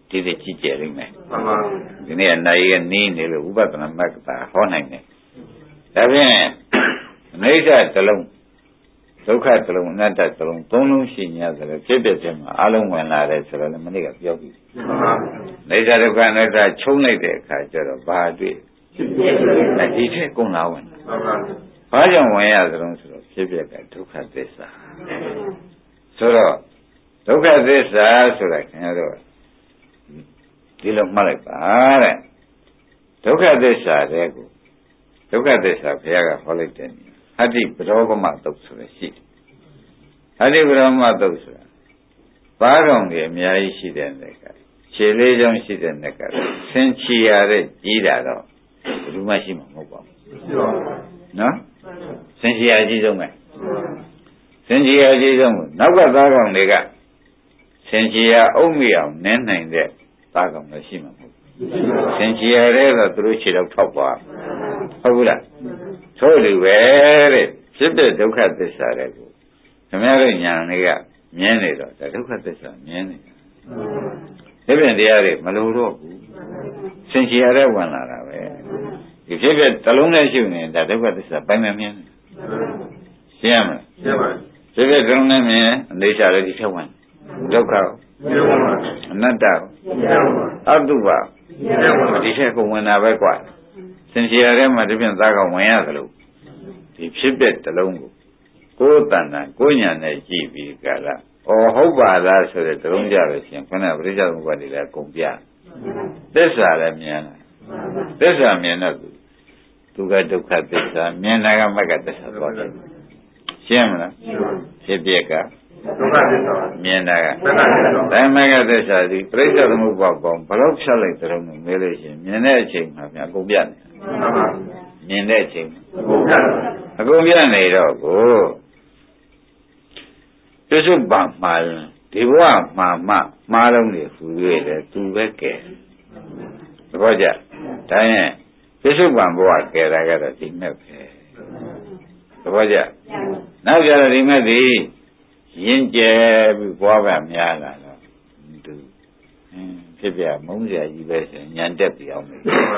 ဒီဒီကြည့်ကြလိမ့်မယ်မှန်ပါဒီနေ့နိုင်ရနေနေလို့ဥပဒနာမက္ကတာဟောနိုင်တယ်ဒါဖြင့်အနိစ္စတစ်လုံးဒုက္ခတစ်လုံးအနတ္တတစ်လုံးသုံးလုံးရှိ냐ဆိုတော့ဖြစ်ဖြစ်ချင်းမှာအလုံးဝင်လာတယ်ဆိုတော့လည်းမနေ့ကပြောပြီးမှန်ပါအနိစ္စဒုက္ခအနတ္တချုံလိုက်တဲ့အခါကျတော့ဘာတွေ့ဒီထက်ကုန်လာဝင်မှန်ပါဘာကြောင့်ဝင်ရသလဲဆိုတော့ဖြစ်ဖြစ်ကဒုက္ခသစ္စာဆိုတော့ဒုက္ခသစ္စာဆိုတာခင်ဗျားတို့ဒီလိုမှတ်လိုက်ပါတဲ့ဒုက္ခသစ္စာတဲ့ကိုဒုက္ခသစ္စာဘုရားကဟောလိုက်တယ်ဟတ္တိပရောဂမတုတ်ဆိုတာရှိတယ်ဟတ္တိပရောဂမတုတ်ဆိုတာဘာကောင်ကြီးအများကြီးရှိတဲ့နေကခြေလေးချောင်းရှိတဲ့နေကဆင်ချီရတဲ့ကြီးတာတော့ဘယ်သူမှရှိမှာမဟုတ်ပါဘူးနော်ဆင်ချီရကြီးဆုံးပဲဆင်ချီရကြီးဆုံးကိုနောက်ကသားကောင်တွေကဆင်ချီရအုပ်မိအောင်နင်းနိုင်တဲ့သားကောင်လည်းရှိမှာမဟုတ်ဘူးဆင်ချီရတဲ့တော့သူတို့ခြေတော့ထောက်ပါဟုတ်ဘူးလားထို့လူပဲတဲ့ဖြစ်တဲ့ဒုက္ခသစ္စာတွေကိုခင်ဗျားတို့ညာတွေကမြင်နေတော့ဒါဒုက္ခသစ္စာမြင်နေတာဒီပြင်တရားတွေမလိုတော့ဘူးဆင်ချီရတဲ့ဝင်လာတာပဲဒီဖြစ်ဖြစ်တစ်လုံးနဲ့ရှိနေဒါဒုက္ခသစ္စာပိုင်းမမြင်ရှင်းရမလားရှင်းပါဖြစ်ဖြစ်တစ်လုံးနဲ့မြင်အနေချလည်းဒီထက်ဝင်ဒုက္ခအနတ္တအတုပဒီထက်ကိုဝင်တာပဲကွာစင်ကြယ်ရဲမှာဒီပြင်သားကောင်ဝင်ရသလိုဒီဖြစ်တဲ့တစ်လုံးကိုကိုယ်တဏ္ဍာကိုညာနဲ့ကြည့်ပြီးကြလားဩဟုတ်ပါလားဆိုတဲ့တစ်လုံးကြလို့ရှင်ခဏပရိစ္ဆေသမုပ္ပါဒ်တွေလည်းကုန်ပြသစ္စာလည်းမြင်တယ်သစ္စာမြင်တော့သူကဒုက္ခသစ္စာမြင်တာကမက္ကသစ္စာသွားတယ်ရှင်းမလားဖြစ်ပြက်ကဒုက္ခသစ္စာမြင်တာကမက္ကသစ္စာဒါမက္ကသစ္စာဒီပရိစ္ဆေသမုပ္ပါဒ်ပေါင်းဘလို့ဖြတ်လိုက်တဲ့ုံနဲ့မေးလို့ရှင်မြင်တဲ့အချိန်မှာပြန်အကုန်ပြတယ်မှန်ပါမြင်တဲ့အချိန်ဘုရားအကုန်ပြနေတော့ကိုပြစ္ဆုတ်ပါမှာဒီဘဝမှာမှမှားလုံးနေဟူ၍လေသူပဲကဲသဘောကျဒါရင်ပြစ္ဆုတ်ပါဘဝကဲတာကတော့ဒီမဲ့ပဲသဘောကျနောက်ကြတော့ဒီမဲ့ဒီရင်ကျဲပြီးဘွားပါများလာတော့သူဖြစ်ပြမုန်းစရာကြီးပဲဆိုညံတက်ပြအောင်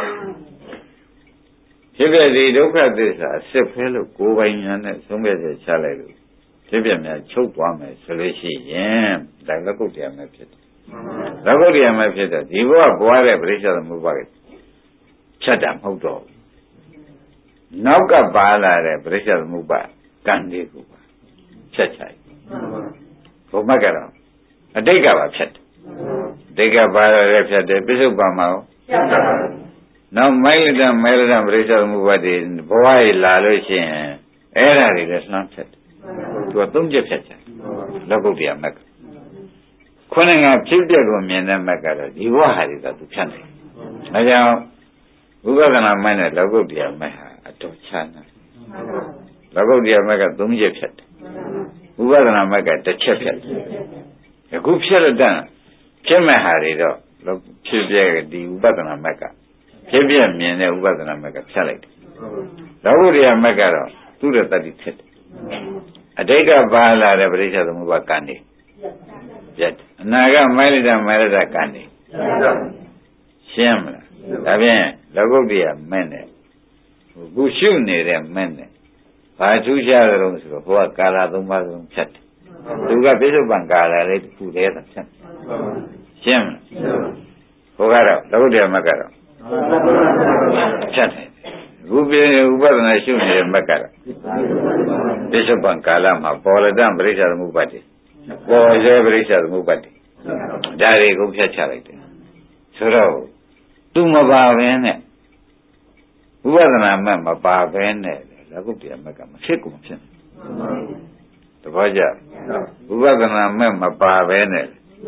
ဖြစ်ပြဒီဒုက္ခသစ္စာအစစ်ဖဲလို့ကိုယ်ပိုင်ညာနဲ့သုံးပြချက်ချလိုက်လို့ဖြစ်ပြများချုပ်သွားမယ်ဆိုလို့ရှိရင်ဒါလကုတ်တရားမဲ့ဖြစ်တယ်လကုတ်တရားမဲ့ဖြစ်တော့ဒီဘဝဘွားတဲ့ပရိစ္ဆေသမုပ္ပါဒ်ဖြတ်တာမဟုတ်တော့နောက်ကပါလာတဲ့ပရိစ္ဆေသမုပ္ပါဒ်ကံလေးကိုပါဖြတ်ချိုက်ဘုမကတော့အတိတ်ကပါဖြတ်တယ်အတိတ်ကပါရတဲ့ဖြတ်တယ်ပြစ္ဆုတ်ပါမှာဖြတ်တယ်နောက်မိုက်လက်မဲလက်ပရိစ္ဆေသမုပ္ပါဒ်ဘဝကြီးလာလို့ရှိရင်အဲ့ဒါတွေလည်းလှမ်းဖြတ်တယ်သူကသုံးချက်ဖြတ်ချင်လောကုတ္တရာမက်ကခုနကဖြစ်ပျက်ကိုမြင်တဲ့မက်ကတော့ဒီဘဝဟာတွေကသူဖြတ်တယ်။ဒါကြောင့်ဝိပဿနာမက်နဲ့လောကုတ္တရာမက်ဟာအတော်ချမ်းသာလောကုတ္တရာမက်ကသုံးချက်ဖြတ်တယ်ဝိပဿနာမက်ကတစ်ချက်ဖြတ်တယ်အခုဖြတ်တဲ့ဖြစ်မဲ့ဟာတွေတော့ဖြစ်ပျက်ဒီဝိပဿနာမက်ကဖြစ်ပျက်မြင်တဲ့ဝိပဿနာမက်ကဖြတ်လိုက်တယ်လောကုတ္တရာမက်ကတော့သူ့ရဲ့တတိဖြစ်တယ်အတိတ်ကပါလာတဲ့ပရိစ္ဆေသမုပ္ပါဒ်ကံနေပြတ်အနာကမိုက်လိုက်တာမိုက်လိုက်တာကံနေရှင်းမလားဒါဖြင့်လောကုတ္တရာမဲ့နဲ့ခုရှုနေတဲ့မဲ့နဲ့ဘာထူးခြားကြလို့ဆိုတော့ဘုရားကာလသုံးပါးလုံးဖြတ်တယ်သူကပြစ္ဆုတ်ပံကာလလေးတစ်ခုတည်းသာဖြတ်ရှင်းမလားဘုရားတော့လောကုတ္တရာမဲ့ကတော့ဖြတ်တယ်ခုပြေဥပဒနာရှုနေတဲ့မက်ကတော့ပြစ္ဆုတ်ပံကာလမှာပေါ်လတံပရိစ္ဆေသမုပ္ပါဒ်ပေါ်စေပရိစ္ဆေသမုပ္ပါဒ်ဒါတွေကိုဖြတ်ချလိုက်တယ်ဆိုတော့သူမပါဘဲနဲ့ဥပဒနာမက်မပါဘဲနဲ့လောကုတ္တရာမက်ကမဖြစ်ကုန်ဖြစ်တပည့်ကြဥပဒနာမက်မပါဘဲနဲ့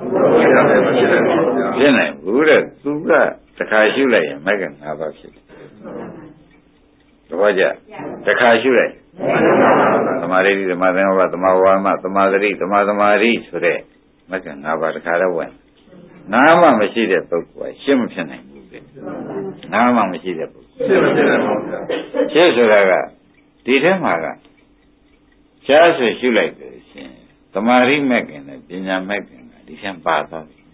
ဖြစ်နိုင်ဘူးတဲ့သူကတခါရှုလိုက်ရင်မက်က၅ပါးဖြစ်တယ်တပည့်ကြတခါရှုလိုက်သမာဓိသမာသင်္ကပ္ပသမာဝါမသမာဓိသမာသမာဓိဆိုတဲ့မက်က၅ပါးတခါတော့ဝင်ငါးမှမရှိတဲ့ပုဂ္ဂိုလ်ကရှင်းမဖြစ်နိုင်ဘူးလေငါးမှမရှိတဲ့ပုဂ္ဂိုလ်ရှင်းမဖြစ်နိုင်ဘူးရှင်းဆိုတာကဒီထဲမှာကရှားဆိုရှုလိုက်တယ်ရှင်သမာဓိမက်ကင်နဲ့ပညာမက်ကင်ကဒီထဲပါသွားပြီ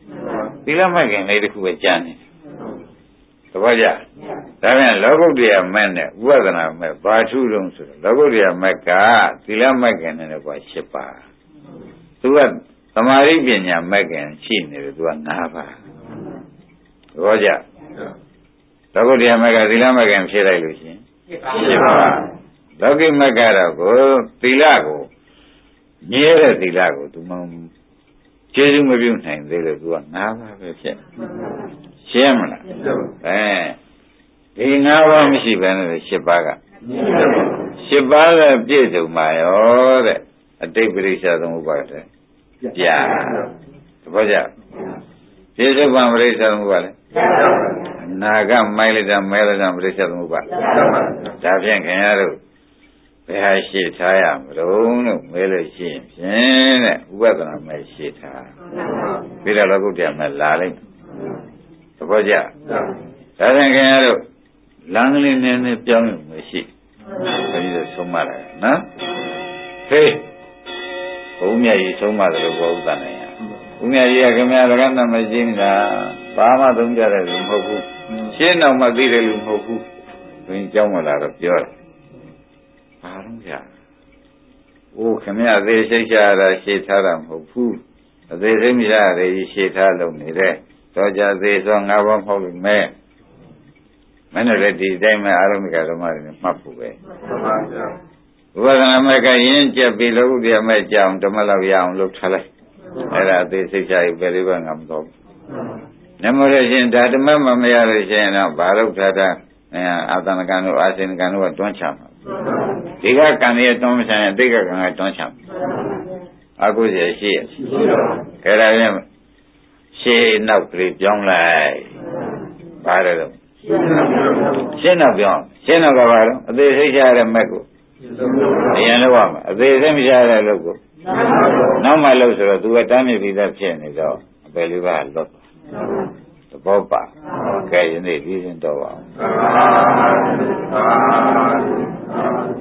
သီလမဲ့ခင်လေးတစ်ခုပဲကြားနေတပည့်ကြဒါပြန်လောကုတ္တရာမဲ့နဲ့ဥပဒနာမဲ့ဘာထူးလုံးဆိုတော့လောကုတ္တရာမဲ့ကသီလမဲ့ခင်နဲ့ကွာ၈ပါးသူကသမာဓိပညာမဲ့ခင်ရှိနေတယ်သူက၅ပါးတပည့်ကြလောကုတ္တရာမဲ့ကသီလမဲ့ခင်ဖြစ်လိုက်လို့ရှိရင်၈ပါးလောကိမဲ့ကတော့ကိုသီလကိုမြဲတဲ့သီလကိုသူမကျေစုမပြုနိုင်သေးလို့သူက၅ပါးပဲဖြစ်ရှင်းမလားအဲဒီ၅ပါးမရှိဘဲနဲ့၈ပါးက၈ပါးလည်းပြည့်စုံပါရောတဲ့အတိတ်ပရိစ္ဆာသမုပ္ပါဒ်တဲ့ကြာတပည့်ကြပြည့်စုံပါပရိစ္ဆာသမုပ္ပါဒ်လေနာကမိုက်လိုက်တာမဲလိုက်တာပရိစ္ဆာသမုပ္ပါဒ်ဒါဖြင့်ခင်ဗျားတို့ဘယ်ဟာရှိထားရမလို့လို့မဲလို့ရှိရင်ဖြင့်တဲ့ဥပဒနာမဲရှိထားပြီးတော့လောကုတ္တရာမဲလာလိုက်သဘောကျဒါဖြင့်ခင်ဗျားတို့လမ်းကလေးနည်းနည်းပြောင်းလို့မရှိဘယ်လိုဆုံးမလဲနော်ဟေးဘုံမြတ်ကြီးဆုံးမတယ်လို့ဘောဥဒ္ဒနာရဘုံမြတ်ကြီးကခင်ဗျားလည်းကမ်းမရှိနေတာဘာမှသုံးကြတဲ့လူမဟုတ်ဘူးရှင်းတော့မှသိတယ်လူမဟုတ်ဘူးဘုရင်ကြောင်းမလာတော့ပြောတယ်ဘာလို့ကြာအိုးခင်ဗျားသေးစိတ်ချရတာရှေ့ထားတာမဟုတ်ဘူးအသေးစိတ်မရရည်ရှေ့ထားလို့နေတဲ့တော့ကြသေးဆိုငါဘာမဟုတ်လို့မဲမင်းတို့လည်းဒီတိုင်းမှာအာရမိကဓမ္မတွေနဲ့မှတ်ဖို့ပဲမှန်ပါဗျာဘုရားမကရင်ကြက်ပြီးလောကုတ္တရာမဲ့ကြောင်ဓမ္မလောက်ရအောင်လုပ်ထားလိုက်အဲ့ဒါအသေးစိတ်ချရေးပဲလေးပဲငါမတော်ဘူးနမောရရှင်ဓမ္မမမရလို့ရှင်တော့ဘာလို့ထားတာအာသနကံတို့အာစိနကံတို့ကတွန်းချမှာဒီကကံရဲ့တွန်းမချင်အတိတ်ကကံကတွန်းချမှာအကုသိုလ်ရှိရခဲဒါဖြင့်ရှေ့နောက်ကလေးပြောင်းလိုက်ပါတယ်တော့ရှင်းတော့ပြောင်းရှင်းတော့ကဘာလို့အသေးစိတ်ချရတဲ့မက်ကိုအရင်လောက်ရမှာအသေးစိတ်မချရတဲ့လုပ်ကိုနောက်မှလုပ်ဆိုတော့သူကတမ်းမြပြီးသားဖြစ်နေတော့အပယ်လေးပါးလွတ်သဘောပါကဲယနေ့ဒီစဉ်တော့ပါ